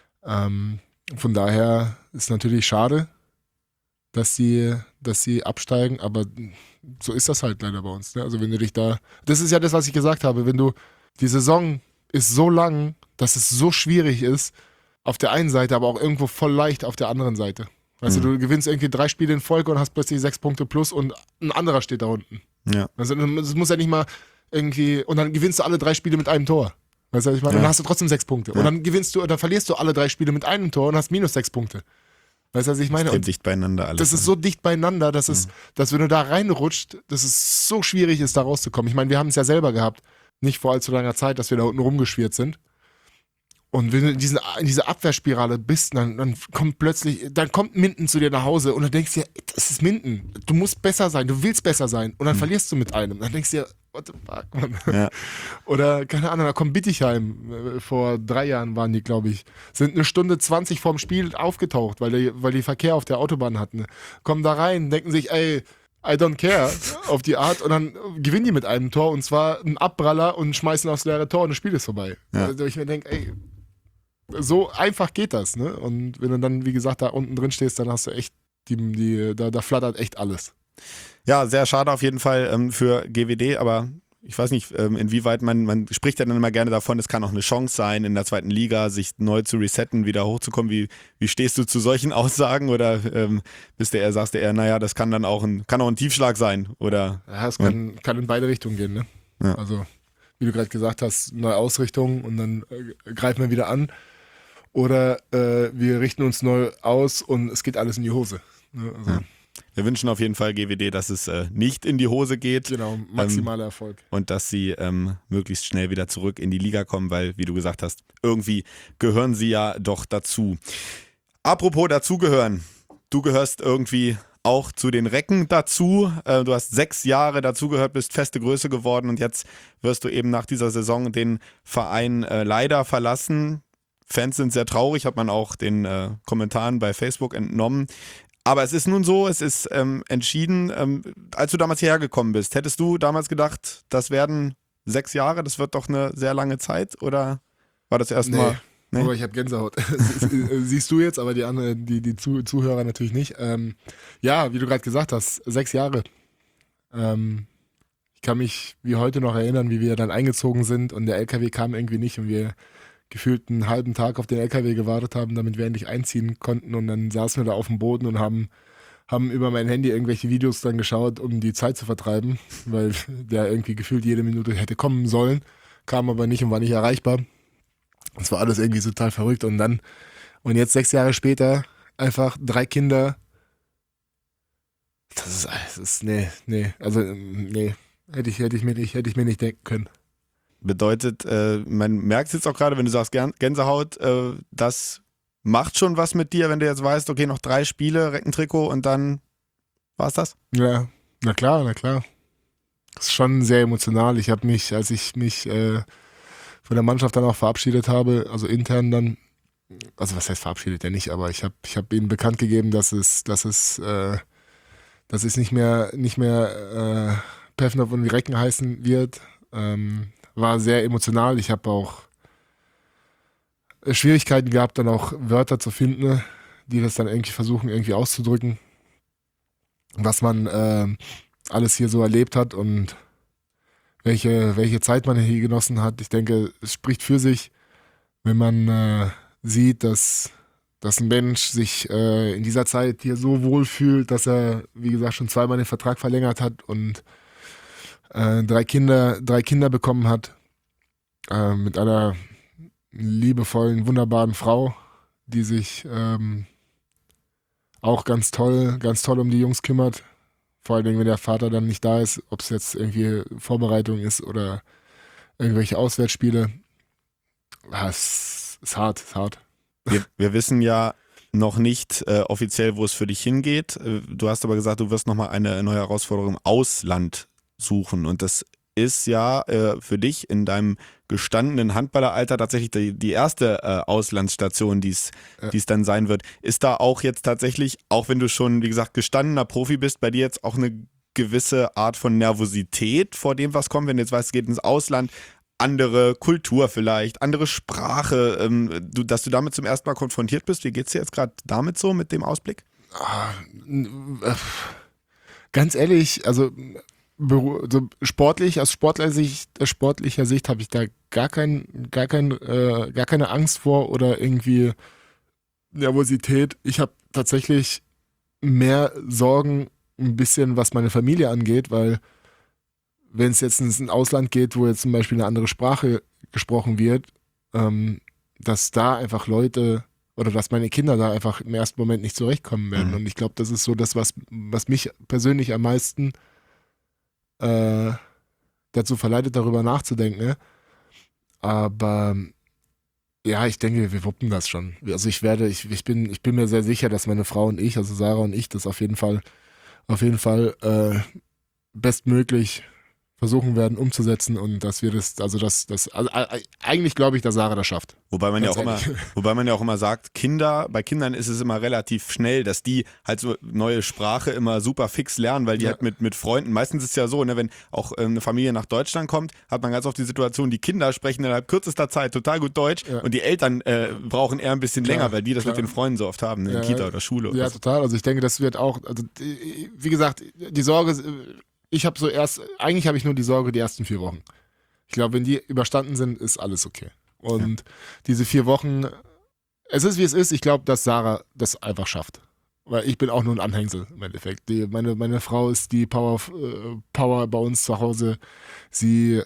Von daher ist natürlich schade, dass sie absteigen, aber so ist das halt leider bei uns. Ne? Also wenn du dich das ist ja das, was ich gesagt habe, die Saison ist so lang, dass es so schwierig ist, auf der einen Seite, aber auch irgendwo voll leicht auf der anderen Seite. Weißt du, du gewinnst irgendwie 3 Spiele in Folge und hast plötzlich 6 Punkte plus und ein anderer steht da unten. Ja. Also es muss ja nicht mal irgendwie, und dann gewinnst du alle 3 Spiele mit einem Tor. Weißt du, was ich meine? Und dann hast du trotzdem 6 Punkte. Und dann verlierst du alle 3 Spiele mit einem Tor und hast minus 6 Punkte. Weißt du, was ich meine? Das ist dicht beieinander alles. Das ist so dicht beieinander, dass wenn du da reinrutscht, dass es so schwierig ist, da rauszukommen. Ich meine, wir haben es ja selber gehabt, nicht vor allzu langer Zeit, dass wir da unten rumgeschwirrt sind. Und wenn du in dieser Abwehrspirale bist, dann kommt Minden zu dir nach Hause und dann denkst du dir, das ist Minden. Du musst besser sein, du willst besser sein. Und dann verlierst du mit einem. Dann denkst du dir, what the fuck, Mann. Ja. Oder, keine Ahnung, da kommt Bittigheim. Vor 3 Jahren waren die, glaube ich. Sind 1:20 vorm Spiel aufgetaucht, weil die Verkehr auf der Autobahn hatten. Kommen da rein, denken sich, ey, I don't care auf die Art und dann gewinnen die mit einem Tor und zwar ein Abpraller und schmeißen aufs leere Tor und das Spiel ist vorbei. Ja. Also ich mir denke, ey, so einfach geht das, ne? Und wenn du dann, wie gesagt, da unten drin stehst, dann hast du echt, da flattert echt alles. Ja, sehr schade auf jeden Fall für GWD, aber ich weiß nicht, inwieweit man spricht ja dann immer gerne davon, es kann auch eine Chance sein, in der zweiten Liga sich neu zu resetten, wieder hochzukommen. Wie stehst du zu solchen Aussagen oder sagst du eher, naja, das kann dann auch ein Tiefschlag sein? Oder? Ja, es kann in beide Richtungen gehen, ne? Ja. Also, wie du gerade gesagt hast, neue Ausrichtung und dann greifen wir wieder an. Oder wir richten uns neu aus und es geht alles in die Hose. Ne? Also, ja. Wir wünschen auf jeden Fall GWD, dass es nicht in die Hose geht. Genau, maximaler Erfolg. Und dass sie möglichst schnell wieder zurück in die Liga kommen, weil, wie du gesagt hast, irgendwie gehören sie ja doch dazu. Apropos dazugehören, du gehörst irgendwie auch zu den Recken dazu. Du hast 6 Jahre dazugehört, bist feste Größe geworden und jetzt wirst du eben nach dieser Saison den Verein leider verlassen. Fans sind sehr traurig, hat man auch den Kommentaren bei Facebook entnommen. Aber es ist nun so, es ist entschieden. Als du damals hierher gekommen bist, hättest du damals gedacht, das werden 6 Jahre, das wird doch eine sehr lange Zeit? Oder war das erstmal? Nee, aber ich habe Gänsehaut. Siehst du jetzt, aber die Zuhörer natürlich nicht. Ja, wie du gerade gesagt hast, 6 Jahre. Ich kann mich wie heute noch erinnern, wie wir dann eingezogen sind und der LKW kam irgendwie nicht und wir gefühlt einen halben Tag auf den LKW gewartet haben, damit wir endlich einziehen konnten und dann saßen wir da auf dem Boden und haben über mein Handy irgendwelche Videos dann geschaut, um die Zeit zu vertreiben, weil der irgendwie gefühlt jede Minute hätte kommen sollen, kam aber nicht und war nicht erreichbar. Das war alles irgendwie total verrückt und jetzt 6 Jahre später einfach 3 Kinder. Nee, hätte ich mir nicht denken können. Bedeutet, man merkt es jetzt auch gerade, wenn du sagst Gänsehaut, das macht schon was mit dir, wenn du jetzt weißt, okay, noch 3 Spiele, Reckentrikot und dann war's das? Ja, na klar. Das ist schon sehr emotional. Ich habe mich, als ich mich von der Mannschaft dann auch verabschiedet habe, also intern dann, also was heißt verabschiedet ja nicht, aber ich hab ihnen bekannt gegeben, dass es nicht mehr Pevnov und die Recken heißen wird. War sehr emotional. Ich habe auch Schwierigkeiten gehabt, dann auch Wörter zu finden, die das dann irgendwie versuchen, irgendwie auszudrücken, was man alles hier so erlebt hat und welche Zeit man hier genossen hat. Ich denke, es spricht für sich, wenn man sieht, dass ein Mensch sich in dieser Zeit hier so wohl fühlt, dass er, wie gesagt, schon 2-mal den Vertrag verlängert hat und 3 Kinder bekommen hat, mit einer liebevollen, wunderbaren Frau, die sich auch ganz toll um die Jungs kümmert. Vor allen Dingen, wenn der Vater dann nicht da ist, ob es jetzt irgendwie Vorbereitung ist oder irgendwelche Auswärtsspiele. Es ist hart. Wir wissen ja noch nicht offiziell, wo es für dich hingeht. Du hast aber gesagt, du wirst nochmal eine neue Herausforderung im Ausland suchen und das ist ja für dich in deinem gestandenen Handballeralter tatsächlich die erste Auslandsstation, die es dann sein wird. Ist da auch jetzt tatsächlich, auch wenn du schon, wie gesagt, gestandener Profi bist, bei dir jetzt auch eine gewisse Art von Nervosität vor dem, was kommt, wenn du jetzt weißt, es geht ins Ausland, andere Kultur vielleicht, andere Sprache, dass du damit zum ersten Mal konfrontiert bist? Wie geht's dir jetzt gerade damit so, mit dem Ausblick? Ganz ehrlich, also sportlich, aus sportlicher Sicht habe ich da gar keine Angst vor oder irgendwie Nervosität. Ich habe tatsächlich mehr Sorgen, ein bisschen, was meine Familie angeht, weil wenn es jetzt ins Ausland geht, wo jetzt zum Beispiel eine andere Sprache gesprochen wird, dass da einfach Leute oder dass meine Kinder da einfach im ersten Moment nicht zurechtkommen werden. Und ich glaube, das ist so das, was mich persönlich am meisten dazu verleitet, darüber nachzudenken. Ne? Aber ja, ich denke, wir wuppen das schon. Also ich bin mir sehr sicher, dass meine Frau und ich, also Sarah und ich, das auf jeden Fall bestmöglich versuchen werden umzusetzen und dass wir eigentlich glaube ich, dass Sarah das schafft. Wobei man ja auch immer sagt, bei Kindern ist es immer relativ schnell, dass die halt so neue Sprache immer super fix lernen, weil die halt mit Freunden, meistens ist es ja so, ne, wenn auch eine Familie nach Deutschland kommt, hat man ganz oft die Situation, die Kinder sprechen innerhalb kürzester Zeit total gut Deutsch und die Eltern brauchen eher ein bisschen länger, weil die das mit den Freunden so oft haben, ne, in Kita oder Schule. Ja, total. Also ich denke, das wird auch, also wie gesagt, die Sorge, eigentlich habe ich nur die Sorge die ersten 4 Wochen. Ich glaube, wenn die überstanden sind, ist alles okay. Und diese 4 Wochen, es ist wie es ist, ich glaube, dass Sarah das einfach schafft. Weil ich bin auch nur ein Anhängsel im Endeffekt. Meine Frau ist die Power bei uns zu Hause. Sie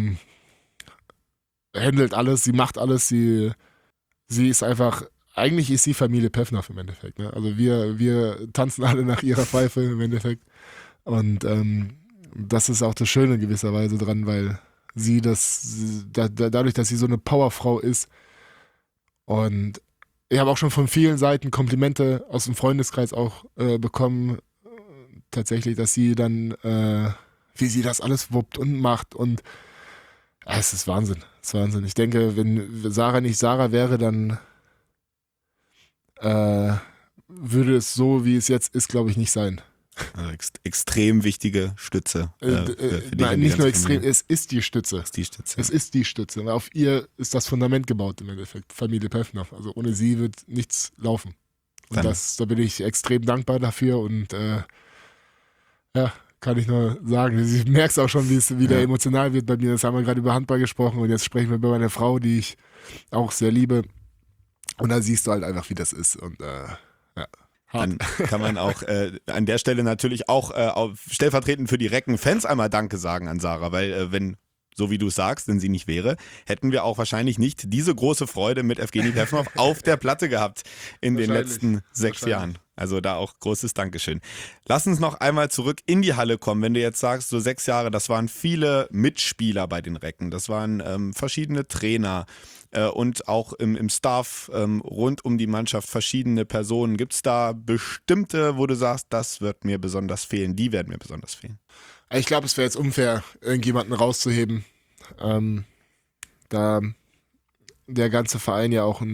handelt alles, sie macht alles, sie ist einfach, eigentlich ist sie Familie Pevnow im Endeffekt. Ne? Also wir tanzen alle nach ihrer Pfeife im Endeffekt. Und das ist auch das Schöne gewisserweise dran, weil sie dadurch, dass sie so eine Powerfrau ist und ich habe auch schon von vielen Seiten Komplimente aus dem Freundeskreis auch bekommen, tatsächlich, dass sie dann, wie sie das alles wuppt und macht und es ist Wahnsinn, es ist Wahnsinn. Ich denke, wenn Sarah nicht Sarah wäre, dann würde es so, wie es jetzt ist, glaube ich, nicht sein. Also extrem wichtige Stütze. Für nein, nicht nur extrem, es ist die Stütze. Es ist die Stütze. Und auf ihr ist das Fundament gebaut im Endeffekt, Familie Pevnow. Also ohne sie wird nichts laufen. Und da bin ich extrem dankbar dafür und kann ich nur sagen. Ich merke es auch schon, wie es wieder emotional wird bei mir. Das haben wir gerade über Handball gesprochen und jetzt sprechen wir über meine Frau, die ich auch sehr liebe. Und da siehst du halt einfach, wie das ist. Und dann kann man auch an der Stelle natürlich auch stellvertretend für die Recken-Fans einmal Danke sagen an Sarah, weil wenn, so wie du es sagst, wenn sie nicht wäre, hätten wir auch wahrscheinlich nicht diese große Freude mit Evgeny Pevnow auf der Platte gehabt in den letzten 6 Jahren. Also da auch großes Dankeschön. Lass uns noch einmal zurück in die Halle kommen. Wenn du jetzt sagst, so 6 Jahre, das waren viele Mitspieler bei den Recken, das waren verschiedene Trainer und auch im Staff rund um die Mannschaft verschiedene Personen. Gibt es da bestimmte, wo du sagst, das wird mir besonders fehlen, die werden mir besonders fehlen? Ich glaube, es wäre jetzt unfair, irgendjemanden rauszuheben, da der ganze Verein ja auch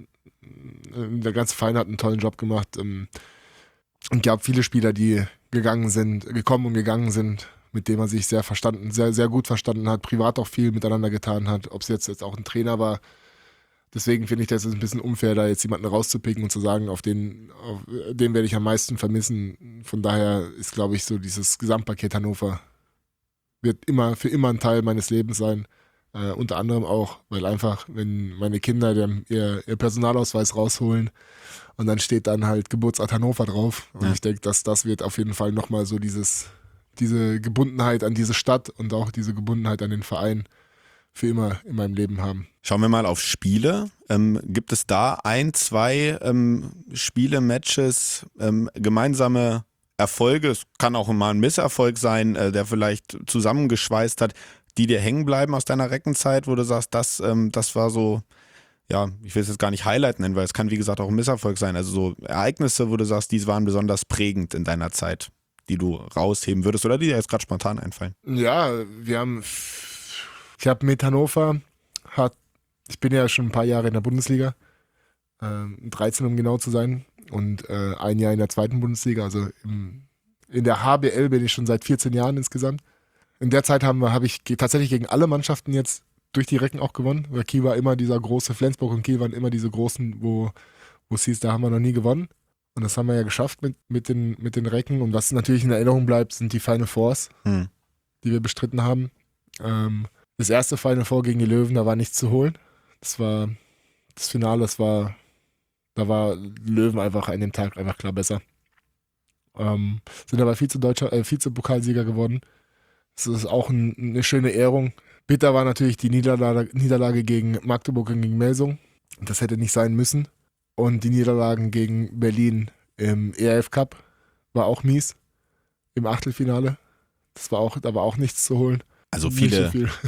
der ganze Verein hat einen tollen Job gemacht und gab viele Spieler, die gekommen und gegangen sind, mit denen man sich sehr gut verstanden hat, privat auch viel miteinander getan hat, ob es jetzt auch ein Trainer war. Deswegen finde ich das ein bisschen unfair, da jetzt jemanden rauszupicken und zu sagen, auf den werde ich am meisten vermissen. Von daher ist, glaube ich, so dieses Gesamtpaket Hannover wird für immer ein Teil meines Lebens sein. Unter anderem auch, weil einfach, wenn meine Kinder ihr Personalausweis rausholen und dann steht dann halt Geburtsort Hannover drauf. Und ich denke, dass das wird auf jeden Fall nochmal so diese Gebundenheit an diese Stadt und auch diese Gebundenheit an den Verein für immer in meinem Leben haben. Schauen wir mal auf Spiele. Gibt es da 1, 2 Spiele, Matches, gemeinsame Erfolge? Es kann auch mal ein Misserfolg sein, der vielleicht zusammengeschweißt hat, die dir hängen bleiben aus deiner Reckenzeit, wo du sagst, das war so, ja, ich will es jetzt gar nicht Highlight nennen, weil es kann wie gesagt auch ein Misserfolg sein. Also so Ereignisse, wo du sagst, die waren besonders prägend in deiner Zeit, die du rausheben würdest oder die dir jetzt gerade spontan einfallen. Ja, ich habe mit Hannover, ich bin ja schon ein paar Jahre in der Bundesliga, 13 um genau zu sein und 1 Jahr in der 2. Bundesliga, also in der HBL bin ich schon seit 14 Jahren insgesamt. In der Zeit habe ich tatsächlich gegen alle Mannschaften jetzt durch die Recken auch gewonnen, weil Kiel war immer dieser große, Flensburg und Kiel waren immer diese großen, wo es hieß, da haben wir noch nie gewonnen. Und das haben wir ja geschafft mit den Recken. Und was natürlich in Erinnerung bleibt, sind die Final Fours, die wir bestritten haben. Das erste Final Four gegen die Löwen, da war nichts zu holen. Das war das Finale, da war Löwen einfach an dem Tag einfach klar besser. Sind aber Vize-Pokalsieger geworden. Das ist auch eine schöne Ehrung. Bitter war natürlich die Niederlage gegen Magdeburg und gegen Melsung. Das hätte nicht sein müssen. Und die Niederlagen gegen Berlin im ERF Cup war auch mies. Im Achtelfinale. Da war auch nichts zu holen. Also viele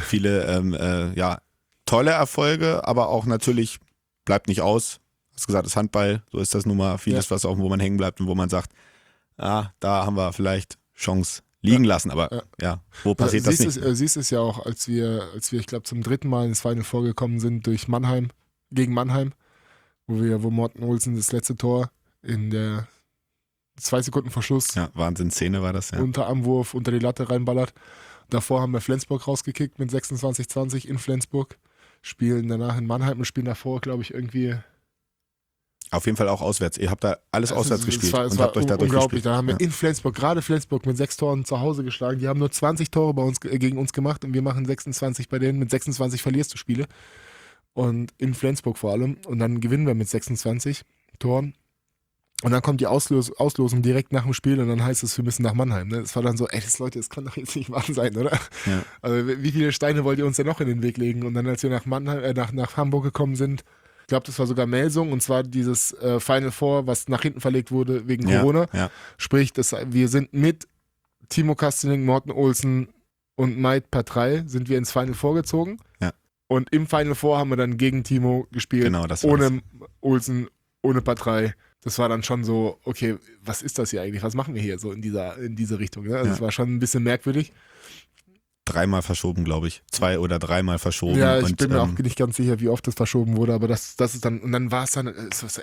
tolle Erfolge, aber auch natürlich bleibt nicht aus. Du hast gesagt, das Handball, so ist das nun mal vieles, wo man hängen bleibt und wo man sagt, da haben wir vielleicht Chance liegen lassen. Aber wo passiert das nicht? Siehst es ja auch, als wir, ich glaube, zum 3. Mal ins Final vorgekommen sind durch Mannheim, gegen Mannheim, wo Morten Olsen das letzte Tor in der 2 Sekunden Verschluss. Ja, Wahnsinnsszene war das, ja. Unterarmwurf unter die Latte reinballert. Davor haben wir Flensburg rausgekickt mit 26-20 in Flensburg. Spielen danach in Mannheim und spielen davor, glaube ich, irgendwie. Auf jeden Fall auch auswärts. Ihr habt da alles auswärts gespielt und habt euch da unglaublich. Da haben wir in Flensburg, gerade Flensburg, mit 6 Toren zu Hause geschlagen. Die haben nur 20 Tore gegen uns gemacht und wir machen 26 bei denen. Mit 26 verlierst du Spiele. Und in Flensburg vor allem. Und dann gewinnen wir mit 26 Toren. Und dann kommt die Auslosung direkt nach dem Spiel und dann heißt es, wir müssen nach Mannheim. Ne? Das war dann so, das kann doch jetzt nicht wahr sein, oder? Ja. Also wie viele Steine wollt ihr uns denn noch in den Weg legen? Und dann, als wir nach Mannheim, nach Hamburg gekommen sind, ich glaube, das war sogar Melsung, und zwar dieses Final Four, was nach hinten verlegt wurde wegen Corona. Ja. Sprich, wir sind mit Timo Kastening, Morten Olsen und Maid Patrei sind wir ins Final Four gezogen. Ja. Und im Final Four haben wir dann gegen Timo gespielt, genau, das ohne Olsen, ohne Patrei. Das war dann schon so, okay, was ist das hier eigentlich? Was machen wir hier so in diese Richtung? Ne? Also es war schon ein bisschen merkwürdig. 3-mal verschoben, glaube ich. 2 oder 3-mal verschoben. Ja, ich bin mir auch nicht ganz sicher, wie oft das verschoben wurde, aber das ist dann, und dann war es dann,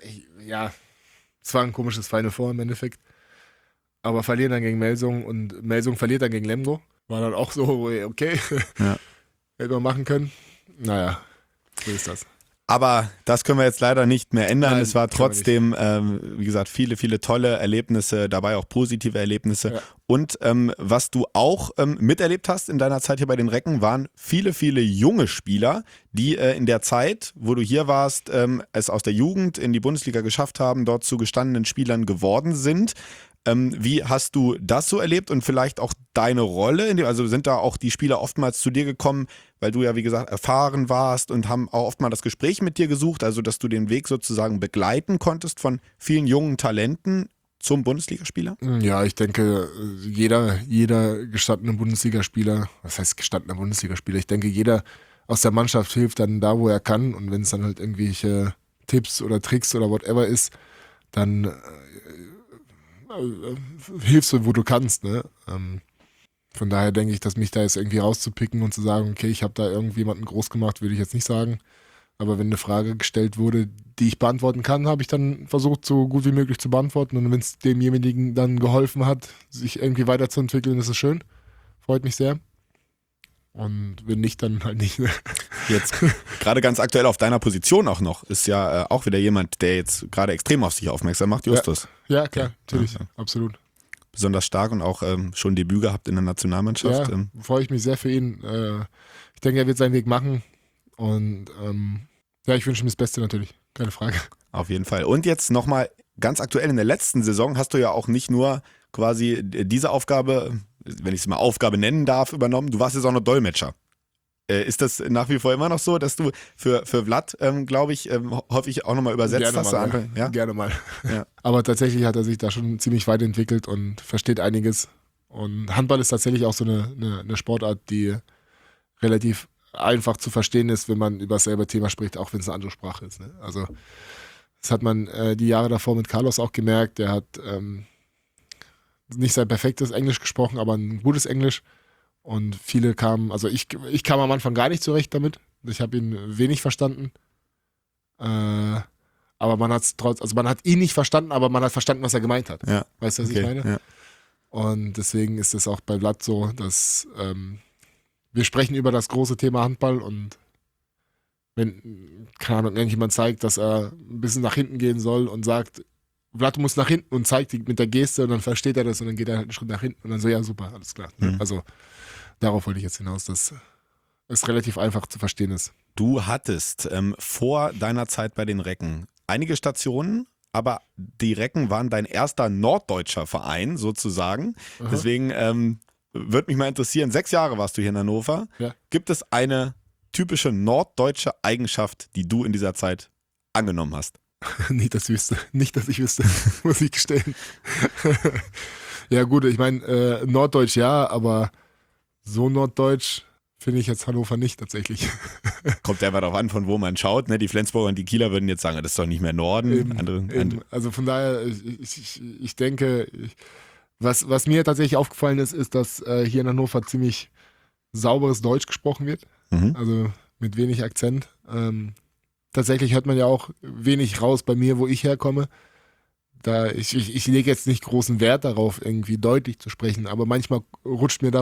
es war ein komisches Final Four im Endeffekt. Aber verlieren dann gegen Melsung und Melsung verliert dann gegen Lemgo. War dann auch so, okay, hätten wir machen können. Naja, so ist das. Aber das können wir jetzt leider nicht mehr ändern. Nein, es war trotzdem, wie gesagt, viele, viele tolle Erlebnisse, dabei auch positive Erlebnisse. Ja. Und was du auch miterlebt hast in deiner Zeit hier bei den Recken, waren viele, viele junge Spieler, die in der Zeit, wo du hier warst, es aus der Jugend in die Bundesliga geschafft haben, dort zu gestandenen Spielern geworden sind. Wie hast du das so erlebt und vielleicht auch deine Rolle? Also sind da auch die Spieler oftmals zu dir gekommen, weil du ja, wie gesagt, erfahren warst und haben auch oft mal das Gespräch mit dir gesucht, also dass du den Weg sozusagen begleiten konntest von vielen jungen Talenten zum Bundesligaspieler? Ja, ich denke, jeder gestandene Bundesligaspieler, was heißt gestandener Bundesligaspieler? Ich denke, jeder aus der Mannschaft hilft dann da, wo er kann, und wenn es dann halt irgendwelche Tipps oder Tricks oder whatever ist, dann hilfst du, wo du kannst, ne? Von daher denke ich, dass mich da jetzt irgendwie rauszupicken und zu sagen, okay, ich habe da irgendjemanden groß gemacht, würde ich jetzt nicht sagen. Aber wenn eine Frage gestellt wurde, die ich beantworten kann, habe ich dann versucht, so gut wie möglich zu beantworten. Und wenn es demjenigen dann geholfen hat, sich irgendwie weiterzuentwickeln, ist es schön. Freut mich sehr. Und wenn nicht, dann halt nicht. Jetzt gerade ganz aktuell auf deiner Position auch noch, ist ja auch wieder jemand, der jetzt gerade extrem auf sich aufmerksam macht, Justus. Ja, klar, natürlich, absolut. Besonders stark und auch schon Debüt gehabt in der Nationalmannschaft. Ja, freue ich mich sehr für ihn. Ich denke, er wird seinen Weg machen, und ich wünsche ihm das Beste natürlich, keine Frage. Auf jeden Fall. Und jetzt nochmal ganz aktuell in der letzten Saison hast du ja auch nicht nur quasi diese Aufgabe, wenn ich es mal Aufgabe nennen darf, übernommen, du warst jetzt auch noch Dolmetscher. Ist das nach wie vor immer noch so, dass du für Vlad, glaube ich, häufig auch nochmal übersetzt Gerne hast? mal, ja? Gerne mal. Ja. Aber tatsächlich hat er sich da schon ziemlich weit entwickelt und versteht einiges. Und Handball ist tatsächlich auch so eine Sportart, die relativ einfach zu verstehen ist, wenn man über dasselbe Thema spricht, auch wenn es eine andere Sprache ist. Ne? Also das hat man die Jahre davor mit Carlos auch gemerkt. Der hat nicht sein perfektes Englisch gesprochen, aber ein gutes Englisch. Und viele kamen, also ich kam am Anfang gar nicht zurecht damit. Ich habe ihn wenig verstanden. Aber man hat ihn nicht verstanden, aber man hat verstanden, was er gemeint hat. Ja. Weißt du, was ich meine? Ja. Und deswegen ist es auch bei Vlad so, dass wir sprechen über das große Thema Handball, und wenn, keine Ahnung, irgendjemand zeigt, dass er ein bisschen nach hinten gehen soll und sagt, Vlad muss nach hinten, und zeigt mit der Geste, und dann versteht er das, und dann geht er halt einen Schritt nach hinten und dann so, ja super, alles klar. Mhm. Also darauf wollte ich jetzt hinaus, dass es relativ einfach zu verstehen ist. Du hattest vor deiner Zeit bei den Recken einige Stationen, aber die Recken waren dein erster norddeutscher Verein sozusagen. Aha. Deswegen würde mich mal interessieren, 6 Jahre warst du hier in Hannover. Ja. Gibt es eine typische norddeutsche Eigenschaft, die du in dieser Zeit angenommen hast? Nicht, dass ich wüsste, muss ich gestehen. Ja gut, ich meine, Norddeutsch ja, aber so norddeutsch finde ich jetzt Hannover nicht tatsächlich. Kommt einfach darauf an, von wo man schaut. Ne? Die Flensburger und die Kieler würden jetzt sagen, das ist doch nicht mehr Norden. Eben. Also von daher, ich denke, Was mir tatsächlich aufgefallen ist, dass hier in Hannover ziemlich sauberes Deutsch gesprochen wird. Also mit wenig Akzent. Tatsächlich hört man ja auch wenig raus bei mir, wo ich herkomme. Ich lege jetzt nicht großen Wert darauf, irgendwie deutlich zu sprechen, aber manchmal rutscht mir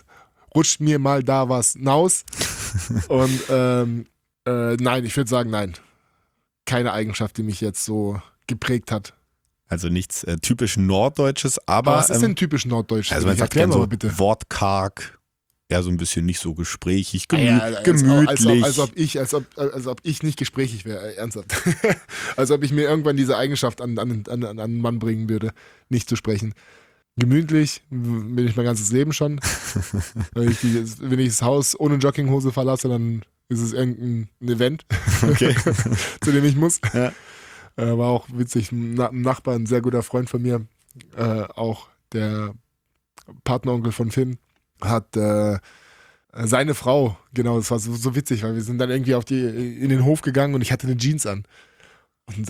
mal da was naus. Und nein, ich würde sagen, nein. Keine Eigenschaft, die mich jetzt so geprägt hat. Also nichts typisch Norddeutsches, aber was ist denn typisch Norddeutsch? Also man sagt Erklär gerne mal so bitte. Wortkarg, eher so ein bisschen nicht so gesprächig, Als gemütlich. ob ich nicht gesprächig wäre, ernsthaft. Als ob ich mir irgendwann diese Eigenschaft an einen Mann bringen würde, nicht zu sprechen. Gemütlich bin ich mein ganzes Leben schon. Wenn ich das Haus ohne Jogginghose verlasse, dann ist es irgendein Event, Okay. zu dem ich muss. Ja. War auch witzig, ein Nachbar, ein sehr guter Freund von mir, auch der Partneronkel von Finn, hat seine Frau, genau, das war so witzig, weil wir sind dann irgendwie in den Hof gegangen und ich hatte eine Jeans an. Und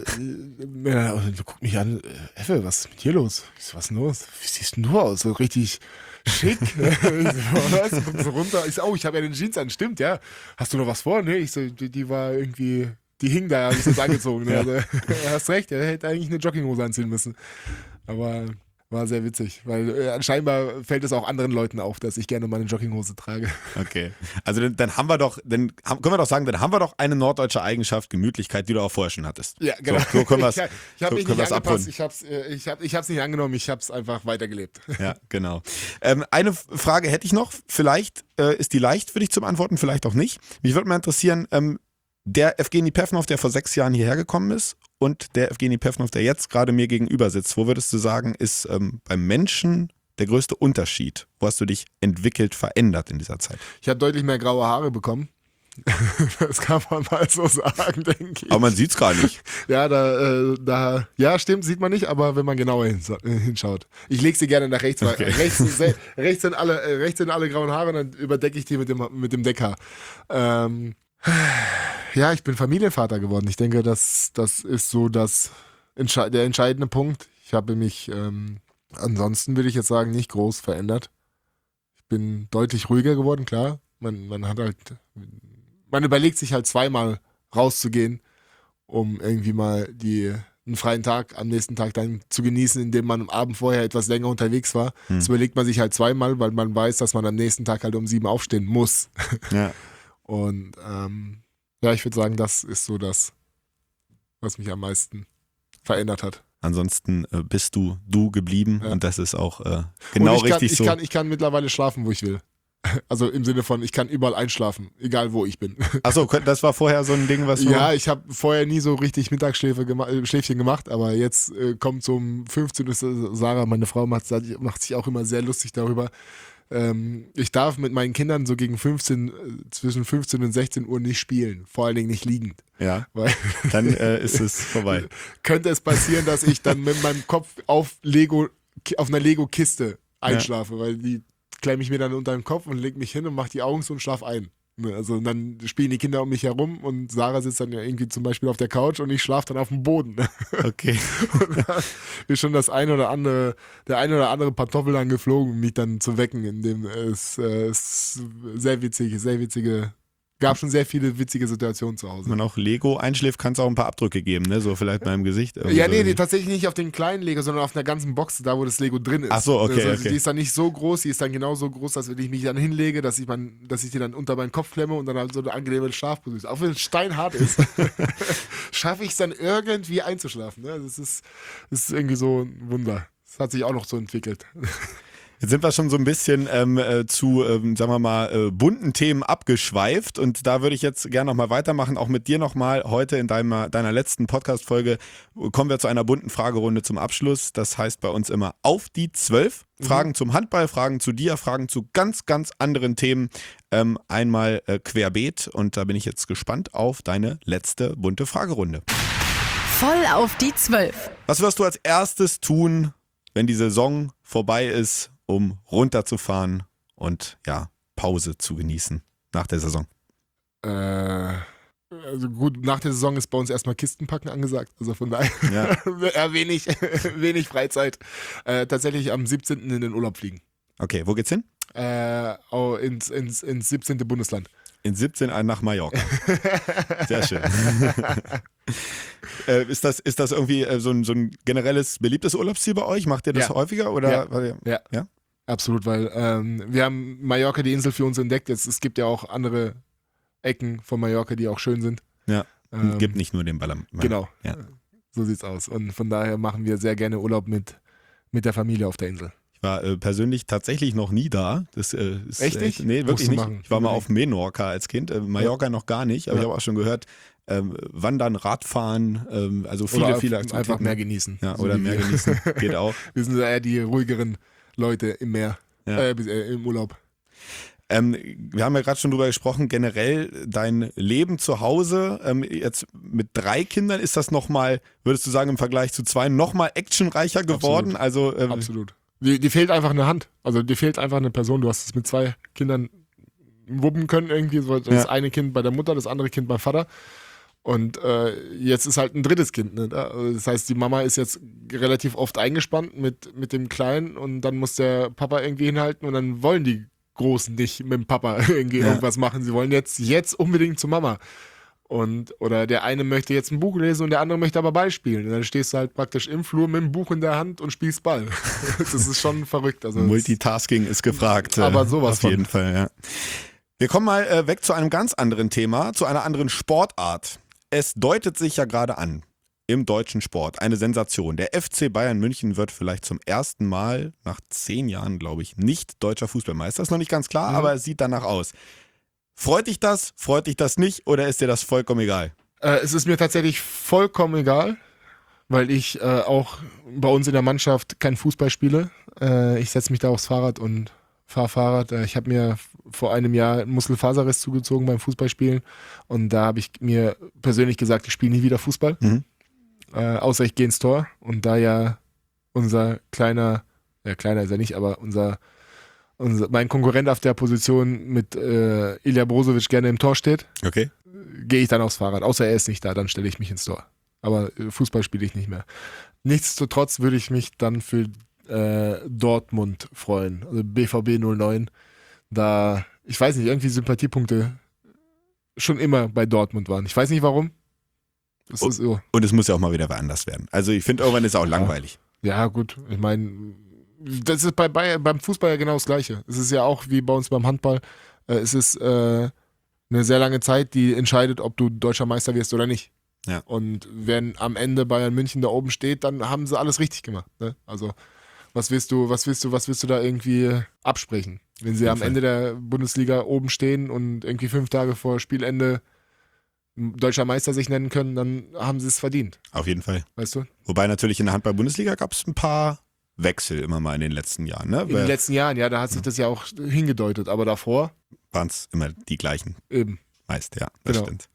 guckt mich an, Effe, was ist mit dir los? Ich so, was ist denn los? Wie siehst denn du aus? So richtig schick. Ich so, guck so runter. Ich so, oh, ich habe ja eine Jeans an, stimmt, ja. Hast du noch was vor? Nee, ich so, die war irgendwie, die hing da, habe ich das angezogen. Ja. Also, hast recht, er hätte eigentlich eine Jogginghose anziehen müssen. Aber war sehr witzig, weil scheinbar fällt es auch anderen Leuten auf, dass ich gerne meine Jogginghose trage. Okay. Also dann haben wir doch, können wir doch sagen, dann haben wir doch eine norddeutsche Eigenschaft, Gemütlichkeit, die du auch vorher schon hattest. Ja, genau. So können wir es ich habe mich können nicht wir's angepasst, abrunden. ich hab's nicht angenommen, ich habe es einfach weitergelebt. Ja, genau. Eine Frage hätte ich noch, vielleicht ist die leicht für dich zum Antworten, vielleicht auch nicht. Mich würde mal interessieren, der Evgeny Pevnov, der vor 6 Jahren hierher gekommen ist, und der Evgeny Pevnov, der jetzt gerade mir gegenüber sitzt, wo würdest du sagen, ist beim Menschen der größte Unterschied? Wo hast du dich entwickelt, verändert in dieser Zeit? Ich habe deutlich mehr graue Haare bekommen. Das kann man mal so sagen, denke ich. Aber man sieht es gar nicht. Ja, ja, stimmt, sieht man nicht, aber wenn man genauer hinschaut. Ich lege sie gerne nach rechts, weil Okay. rechts sind alle grauen Haare und dann überdecke ich die mit dem Deckhaar. Ja, ich bin Familienvater geworden. Ich denke, das ist so der entscheidende Punkt. Ich habe mich ansonsten, würde ich jetzt sagen, nicht groß verändert. Ich bin deutlich ruhiger geworden, klar. Man überlegt sich halt zweimal rauszugehen, um irgendwie mal einen freien Tag am nächsten Tag dann zu genießen, indem man am Abend vorher etwas länger unterwegs war. Das überlegt man sich halt zweimal, weil man weiß, dass man am nächsten Tag halt um 7 aufstehen muss. Ja. Und ja, ich würde sagen, das ist so das, was mich am meisten verändert hat. Ansonsten bist du geblieben, Ja. und das ist auch genau Und richtig so. Ich kann mittlerweile schlafen, wo ich will. Also im Sinne von, ich kann überall einschlafen, egal wo ich bin. Achso, das war vorher so ein Ding, was du... Ja, ich habe vorher nie so richtig Mittagsschläfchen gemacht, aber jetzt kommt so um 15 Uhr, Sarah, meine Frau, macht sich auch immer sehr lustig darüber. Ich darf mit meinen Kindern so gegen zwischen 15 und 16 Uhr nicht spielen, vor allen Dingen nicht liegend. Ja, Weil dann ist es vorbei. könnte es passieren, dass ich dann mit meinem Kopf auf einer Lego-Kiste einschlafe, weil die klemme ich mir dann unter den Kopf und lege mich hin und mache die Augen zu und schlafe ein. Also und dann spielen die Kinder um mich herum und Sarah sitzt dann ja irgendwie zum Beispiel auf der Couch und ich schlafe dann auf dem Boden. Okay. Und da ist schon der eine oder andere Pantoffel dann geflogen, um mich dann zu wecken, indem es sehr witzige, gab schon sehr viele witzige Situationen zu Hause. Wenn man auch Lego einschläft, kann es auch ein paar Abdrücke geben, ne? So vielleicht mal im Gesicht. Ja, nee, tatsächlich nicht auf den kleinen Lego, sondern auf einer ganzen Box, da wo das Lego drin ist. Ach so, okay, Also, okay. Die ist dann nicht so groß, die ist dann genauso groß, dass wenn ich mich dann hinlege, dass ich die dann unter meinen Kopf klemme und dann halt so eine angenehme Schlafposition. Auch wenn es steinhart ist, schaffe ich es dann irgendwie einzuschlafen. Ne? Das ist irgendwie so ein Wunder. Das hat sich auch noch so entwickelt. Jetzt sind wir schon so ein bisschen zu, sagen wir mal, bunten Themen abgeschweift, und da würde ich jetzt gerne nochmal weitermachen, auch mit dir nochmal. Heute in deiner letzten Podcast-Folge kommen wir zu einer bunten Fragerunde zum Abschluss. Das heißt bei uns immer auf die 12. Fragen zum Handball, Fragen zu dir, Fragen zu ganz, ganz anderen Themen. Einmal querbeet, und da bin ich jetzt gespannt auf deine letzte bunte Fragerunde. Voll auf die 12. Was wirst du als erstes tun, wenn die Saison vorbei ist, um runterzufahren und ja, Pause zu genießen nach der Saison? Also gut, nach der Saison ist bei uns erstmal Kistenpacken angesagt. Also von daher eher wenig Freizeit. Tatsächlich am 17. in den Urlaub fliegen. Okay, wo geht's hin? Ins 17. Bundesland. In 17 nach Mallorca. Sehr schön. Ist das irgendwie so ein generelles beliebtes Urlaubsziel bei euch? Macht ihr das häufiger? Oder? Ja. Absolut, weil wir haben Mallorca, die Insel, für uns entdeckt. Es gibt ja auch andere Ecken von Mallorca, die auch schön sind. Ja, gibt nicht nur den Baller. Genau, ja. So sieht's aus. Und von daher machen wir sehr gerne Urlaub mit der Familie auf der Insel. Ich war persönlich tatsächlich noch nie da. Das ist echt nicht? Nee, wirklich nicht. Machen. Ich war mal auf Menorca als Kind, Mallorca noch gar nicht, aber ich habe auch schon gehört, Wandern, Radfahren, also viele Aktivitäten. Einfach mehr genießen. Ja, oder mehr genießen, geht auch. Wir sind eher die ruhigeren Leute im Meer, im Urlaub. Wir haben ja gerade schon drüber gesprochen, generell dein Leben zu Hause, jetzt mit 3 Kindern, ist das nochmal, würdest du sagen, im Vergleich zu 2 nochmal actionreicher geworden? Absolut. Die fehlt einfach eine Hand, also dir fehlt einfach eine Person. Du hast es mit 2 Kindern wuppen können irgendwie, so das eine Kind bei der Mutter, das andere Kind beim Vater. Und jetzt ist halt ein drittes Kind. Ne? Das heißt, die Mama ist jetzt relativ oft eingespannt mit dem Kleinen und dann muss der Papa irgendwie hinhalten und dann wollen die Großen nicht mit dem Papa irgendwie irgendwas machen. Sie wollen jetzt unbedingt zur Mama. Oder der eine möchte jetzt ein Buch lesen und der andere möchte aber Ball spielen. Und dann stehst du halt praktisch im Flur mit dem Buch in der Hand und spielst Ball. Das ist schon verrückt. Also Multitasking ist gefragt. Aber sowas auf jeden Fall, ja. Wir kommen mal weg zu einem ganz anderen Thema, zu einer anderen Sportart. Es deutet sich ja gerade an im deutschen Sport. Eine Sensation. Der FC Bayern München wird vielleicht zum ersten Mal nach 10 Jahren, glaube ich, nicht deutscher Fußballmeister. Ist noch nicht ganz klar, aber es sieht danach aus. Freut dich das? Freut dich das nicht? Oder ist dir das vollkommen egal? Es ist mir tatsächlich vollkommen egal, weil ich auch bei uns in der Mannschaft kein Fußball spiele. Ich setze mich da aufs Fahrrad und fahre Fahrrad. Ich habe mir vor einem Jahr einen Muskelfaserriss zugezogen beim Fußballspielen und da habe ich mir persönlich gesagt, ich spiele nie wieder Fußball. Außer ich gehe ins Tor. Und da ja unser kleiner ist er nicht, aber mein Konkurrent auf der Position mit Ilja Brozovic gerne im Tor steht, gehe ich dann aufs Fahrrad. Außer er ist nicht da, dann stelle ich mich ins Tor. Aber Fußball spiele ich nicht mehr. Nichtsdestotrotz würde ich mich dann für Dortmund freuen. Also BVB 09. Da, ich weiß nicht, irgendwie Sympathiepunkte schon immer bei Dortmund waren. Ich weiß nicht warum. Das ist so. Und es muss ja auch mal wieder woanders werden. Also ich finde, irgendwann ist es auch langweilig. Ja, gut. Ich meine, das ist beim Fußball ja genau das Gleiche. Es ist ja auch wie bei uns beim Handball. Es ist eine sehr lange Zeit, die entscheidet, ob du deutscher Meister wirst oder nicht. Ja. Und wenn am Ende Bayern München da oben steht, dann haben sie alles richtig gemacht. Ne? Also was willst du da irgendwie absprechen? Wenn sie am Ende der Bundesliga oben stehen und irgendwie 5 Tage vor Spielende deutscher Meister sich nennen können, dann haben sie es verdient. Auf jeden Fall. Weißt du? Wobei natürlich in der Handball-Bundesliga gab es ein paar Wechsel immer mal in den letzten Jahren. Ne? In den letzten Jahren, ja, da hat sich das ja auch hingedeutet, aber davor waren es immer die gleichen. Eben. Meist, ja, das stimmt.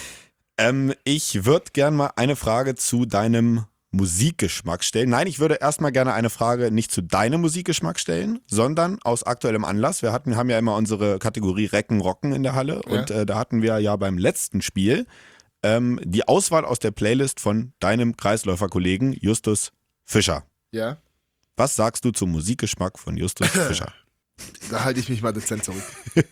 Ich würde gerne mal eine Frage zu deinem Musikgeschmack stellen. Nein, ich würde erstmal gerne eine Frage nicht zu deinem Musikgeschmack stellen, sondern aus aktuellem Anlass. Wir haben ja immer unsere Kategorie Recken, Rocken in der Halle und da hatten wir ja beim letzten Spiel die Auswahl aus der Playlist von deinem Kreisläuferkollegen Justus Fischer. Ja. Was sagst du zum Musikgeschmack von Justus Fischer? Da halte ich mich mal dezent zurück.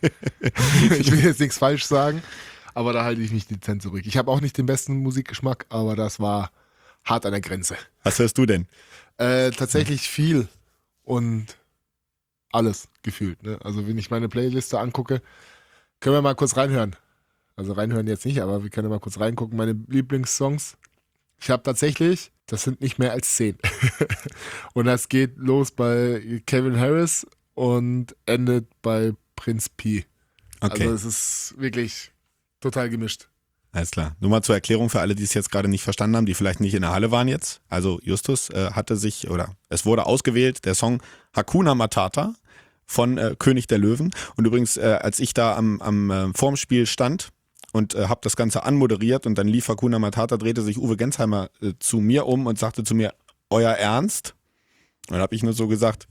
Ich will jetzt nichts falsch sagen, aber da halte ich mich dezent zurück. Ich habe auch nicht den besten Musikgeschmack, aber das war hart an der Grenze. Was hörst du denn? Tatsächlich viel und alles gefühlt. Ne? Also wenn ich meine Playliste angucke, können wir mal kurz reinhören. Also reinhören jetzt nicht, aber wir können mal kurz reingucken. Meine Lieblingssongs. Ich habe tatsächlich, das sind nicht mehr als 10. Und das geht los bei Calvin Harris und endet bei Prince P. Okay. Also es ist wirklich total gemischt. Alles klar. Nur mal zur Erklärung für alle, die es jetzt gerade nicht verstanden haben, die vielleicht nicht in der Halle waren jetzt. Also Justus es wurde ausgewählt, der Song Hakuna Matata von König der Löwen. Und übrigens, als ich da am vorm Spiel stand und habe das Ganze anmoderiert und dann lief Hakuna Matata, drehte sich Uwe Gensheimer zu mir um und sagte zu mir, euer Ernst? Und dann habe ich nur so gesagt, hier,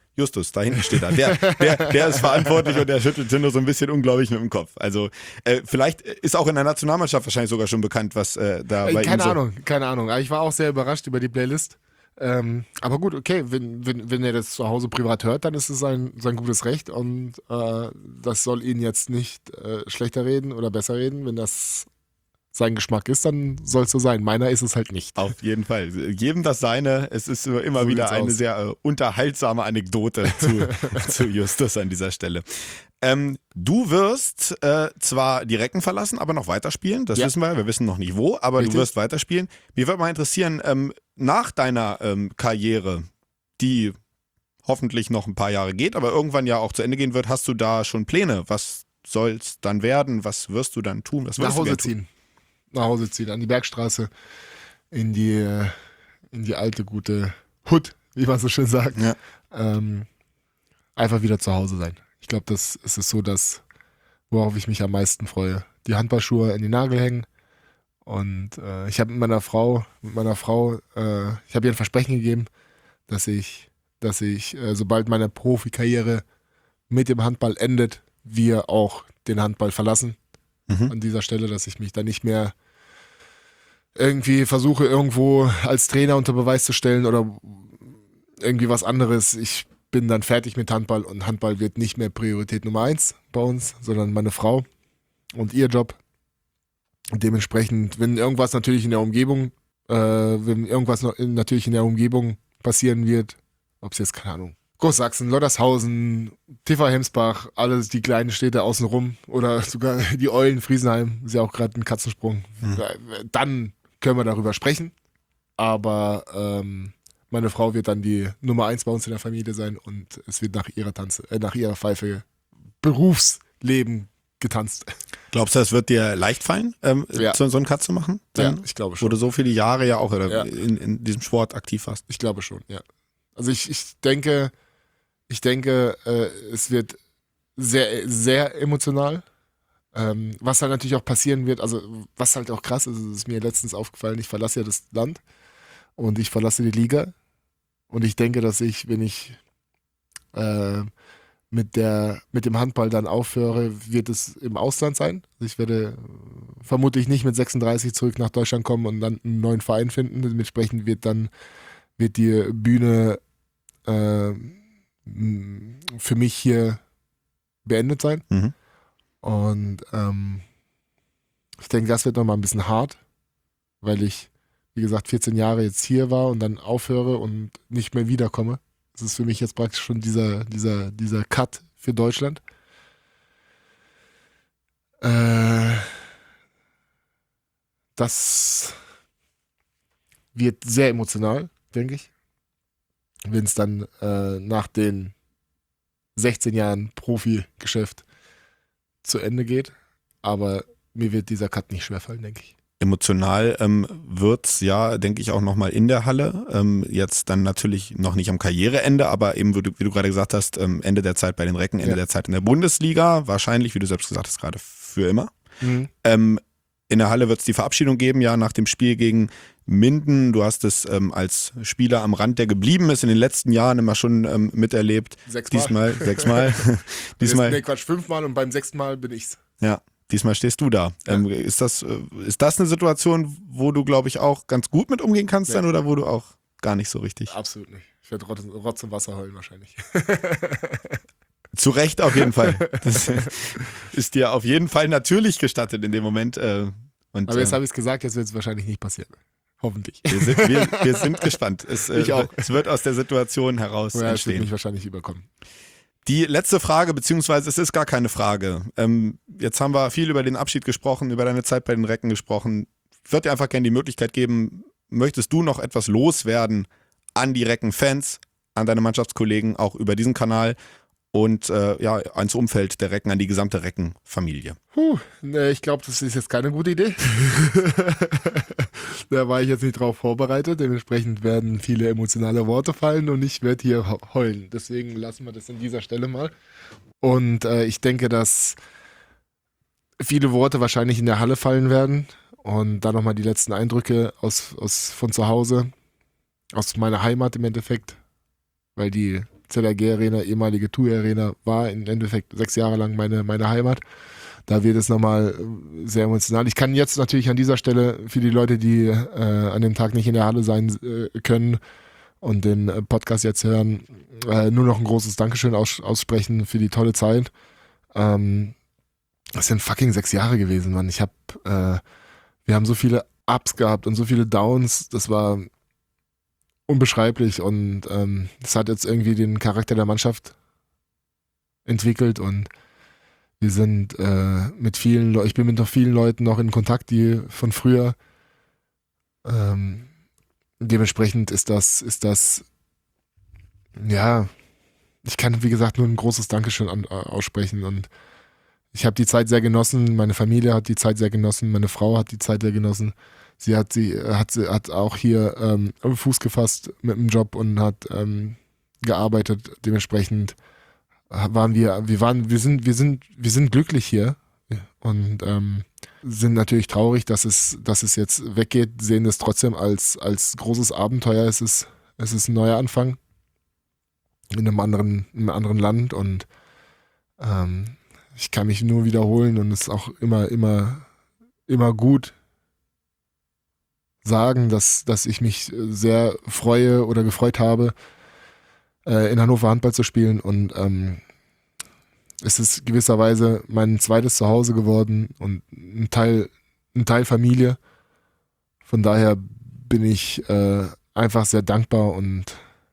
Justus, da hinten steht er. Der ist verantwortlich und der schüttelt nur so ein bisschen ungläubig mit dem Kopf. Also vielleicht ist auch in der Nationalmannschaft wahrscheinlich sogar schon bekannt, was da bei ihm so... Keine Ahnung. Aber ich war auch sehr überrascht über die Playlist. Aber gut, okay, wenn er das zu Hause privat hört, dann ist es sein gutes Recht und das soll ihn jetzt nicht schlechter reden oder besser reden. Wenn das sein Geschmack ist, dann soll es so sein. Meiner ist es halt nicht. Auf jeden Fall. Jedem das Seine. Es ist immer So wieder sieht's eine aus. sehr unterhaltsame Anekdote zu Justus an dieser Stelle. Du wirst zwar die Recken verlassen, aber noch weiterspielen. Das wissen wir. Wir wissen noch nicht wo, aber Richtig. du wirst weiterspielen. Mir würde mal interessieren, nach deiner Karriere, die hoffentlich noch ein paar Jahre geht, aber irgendwann ja auch zu Ende gehen wird, hast du da schon Pläne? Was soll es dann werden? Was wirst du dann tun? Was Nach wirst du Hause gern tun? ziehen. Nach Hause ziehen, an die Bergstraße, in die alte, gute Hood, wie man so schön sagt. Ja. Einfach wieder zu Hause sein. Ich glaube, das ist es so, das, worauf ich mich am meisten freue. Die Handballschuhe in die Nagel hängen. Und ich habe mit meiner Frau, ich habe ihr ein Versprechen gegeben, dass ich, sobald meine Profikarriere mit dem Handball endet, wir auch den Handball verlassen. An dieser Stelle, dass ich mich da nicht mehr irgendwie versuche, irgendwo als Trainer unter Beweis zu stellen oder irgendwie was anderes. Ich bin dann fertig mit Handball und Handball wird nicht mehr Priorität Nummer 1 bei uns, sondern meine Frau und ihr Job. Und dementsprechend, wenn irgendwas natürlich in der Umgebung passieren wird, ob es jetzt, keine Ahnung, Großsachsen, Loddershausen, TV Hemsbach, alles die kleinen Städte außenrum oder sogar die Eulen, Friesenheim, ist ja auch gerade ein Katzensprung. Dann können wir darüber sprechen. Aber meine Frau wird dann die Nummer 1 bei uns in der Familie sein und es wird nach ihrer Pfeife Berufsleben getanzt. Glaubst du, es wird dir leicht fallen, Ja. so einen Cut zu machen? Ja, ich glaube Wo schon. du so viele Jahre ja auch Ja. in diesem Sport aktiv warst. Ich glaube schon, ja. Also ich denke, es wird sehr, sehr emotional. Was halt natürlich auch passieren wird, also was halt auch krass ist, ist mir letztens aufgefallen, ich verlasse ja das Land und ich verlasse die Liga. Und ich denke, dass ich, wenn ich mit dem Handball dann aufhöre, wird es im Ausland sein. Also ich werde vermutlich nicht mit 36 zurück nach Deutschland kommen und dann einen neuen Verein finden. Dementsprechend wird die Bühne für mich hier beendet sein. Mhm. Und ich denke, das wird nochmal ein bisschen hart, weil ich, wie gesagt, 14 Jahre jetzt hier war und dann aufhöre und nicht mehr wiederkomme. Das ist für mich jetzt praktisch schon dieser Cut für Deutschland. Das wird sehr emotional, denke ich. Wenn es dann nach den 16 Jahren Profi-Geschäft zu Ende geht. Aber mir wird dieser Cut nicht schwerfallen, denke ich. Emotional wird's ja, denke ich, auch nochmal in der Halle. Jetzt dann natürlich noch nicht am Karriereende, aber eben, wie du gerade gesagt hast, Ende der Zeit bei den Recken, Ende der Zeit in der Bundesliga. Wahrscheinlich, wie du selbst gesagt hast, gerade für immer. In der Halle wird es die Verabschiedung geben, ja, nach dem Spiel gegen Minden. Du hast es als Spieler am Rand, der geblieben ist, in den letzten Jahren immer schon miterlebt. 6 Diesmal 6 Mal. Diesmal, Nee, Quatsch, 5 Mal und beim 6. Mal bin ich's. ja, diesmal stehst du da. Ja. Ist das eine Situation, wo du, glaube ich, auch ganz gut mit umgehen kannst dann oder wo du auch gar nicht so richtig? Absolut nicht. Ich werde Rotz und Wasser heulen wahrscheinlich. Zu Recht auf jeden Fall. Das ist dir auf jeden Fall natürlich gestattet in dem Moment. Und, Aber jetzt habe ich es gesagt, jetzt wird es wahrscheinlich nicht passieren. Hoffentlich. wir sind gespannt. Ich auch. Es wird aus der Situation heraus Ja, es wird entstehen. mich wahrscheinlich überkommen. Die letzte Frage, beziehungsweise es ist gar keine Frage. Jetzt haben wir viel über den Abschied gesprochen, über deine Zeit bei den Recken gesprochen. Ich würde dir einfach gerne die Möglichkeit geben, möchtest du noch etwas loswerden an die Recken-Fans, an deine Mannschaftskollegen, auch über diesen Kanal und ans Umfeld der Recken, an die gesamte Recken-Familie? Nee, ich glaube, das ist jetzt keine gute Idee. Da war ich jetzt nicht drauf vorbereitet. Dementsprechend werden viele emotionale Worte fallen und ich werde hier heulen. Deswegen lassen wir das an dieser Stelle mal. Und ich denke, dass viele Worte wahrscheinlich in der Halle fallen werden. Und dann nochmal die letzten Eindrücke von zu Hause, aus meiner Heimat im Endeffekt. Weil die ZRG Arena, ehemalige TUI Arena, war im Endeffekt 6 Jahre lang meine Heimat. Da wird es nochmal sehr emotional. Ich kann jetzt natürlich an dieser Stelle für die Leute, die an dem Tag nicht in der Halle sein können und den Podcast jetzt hören, nur noch ein großes Dankeschön aussprechen für die tolle Zeit. Das sind fucking 6 Jahre gewesen, Mann. Wir haben so viele Ups gehabt und so viele Downs, das war unbeschreiblich und das hat jetzt irgendwie den Charakter der Mannschaft entwickelt und wir sind ich bin mit noch vielen Leuten noch in Kontakt, die von früher. Dementsprechend ist das, ja, ich kann, wie gesagt, nur ein großes Dankeschön aussprechen und ich habe die Zeit sehr genossen, meine Familie hat die Zeit sehr genossen, meine Frau hat die Zeit sehr genossen. Sie hat auch hier Fuß gefasst mit dem Job und hat gearbeitet. Dementsprechend wir sind glücklich hier und sind natürlich traurig, dass es jetzt weggeht, sehen es trotzdem als großes Abenteuer. Es ist ein neuer Anfang in einem anderen Land und ich kann mich nur wiederholen und es ist auch immer gut sagen, dass ich mich sehr freue oder gefreut habe, in Hannover Handball zu spielen und es ist gewisserweise mein zweites Zuhause geworden und ein Teil Familie. Von daher bin ich einfach sehr dankbar und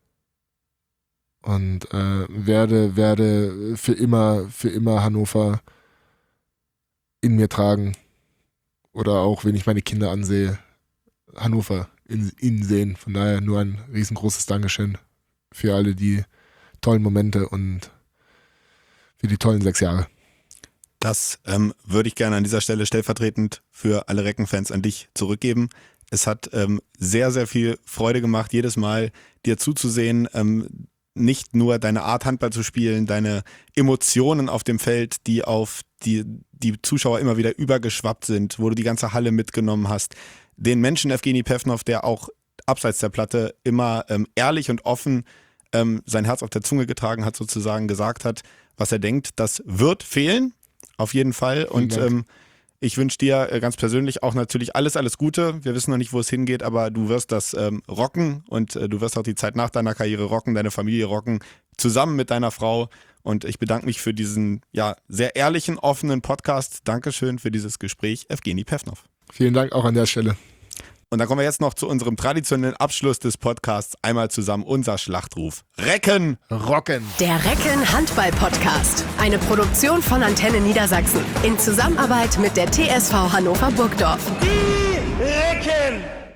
werde für immer Hannover in mir tragen oder auch, wenn ich meine Kinder ansehe, Hannover in sehen. Von daher nur ein riesengroßes Dankeschön für alle die tollen Momente und für die tollen 6 Jahre. Das würde ich gerne an dieser Stelle stellvertretend für alle Reckenfans an dich zurückgeben. Es hat sehr, sehr viel Freude gemacht, jedes Mal dir zuzusehen, nicht nur deine Art Handball zu spielen, deine Emotionen auf dem Feld, die auf die Zuschauer immer wieder übergeschwappt sind, wo du die ganze Halle mitgenommen hast. Den Menschen Evgeny Pevnov, der auch abseits der Platte immer ehrlich und offen sein Herz auf der Zunge getragen hat, sozusagen gesagt hat, was er denkt, das wird fehlen, auf jeden Fall. Und ich wünsche dir ganz persönlich auch natürlich alles Gute. Wir wissen noch nicht, wo es hingeht, aber du wirst das rocken und du wirst auch die Zeit nach deiner Karriere rocken, deine Familie rocken, zusammen mit deiner Frau. Und ich bedanke mich für diesen sehr ehrlichen, offenen Podcast. Dankeschön für dieses Gespräch, Evgeny Pevnov. Vielen Dank auch an der Stelle. Und dann kommen wir jetzt noch zu unserem traditionellen Abschluss des Podcasts. Einmal zusammen unser Schlachtruf. Recken, rocken. Der Recken Handball Podcast. Eine Produktion von Antenne Niedersachsen. In Zusammenarbeit mit der TSV Hannover Burgdorf. Die Recken!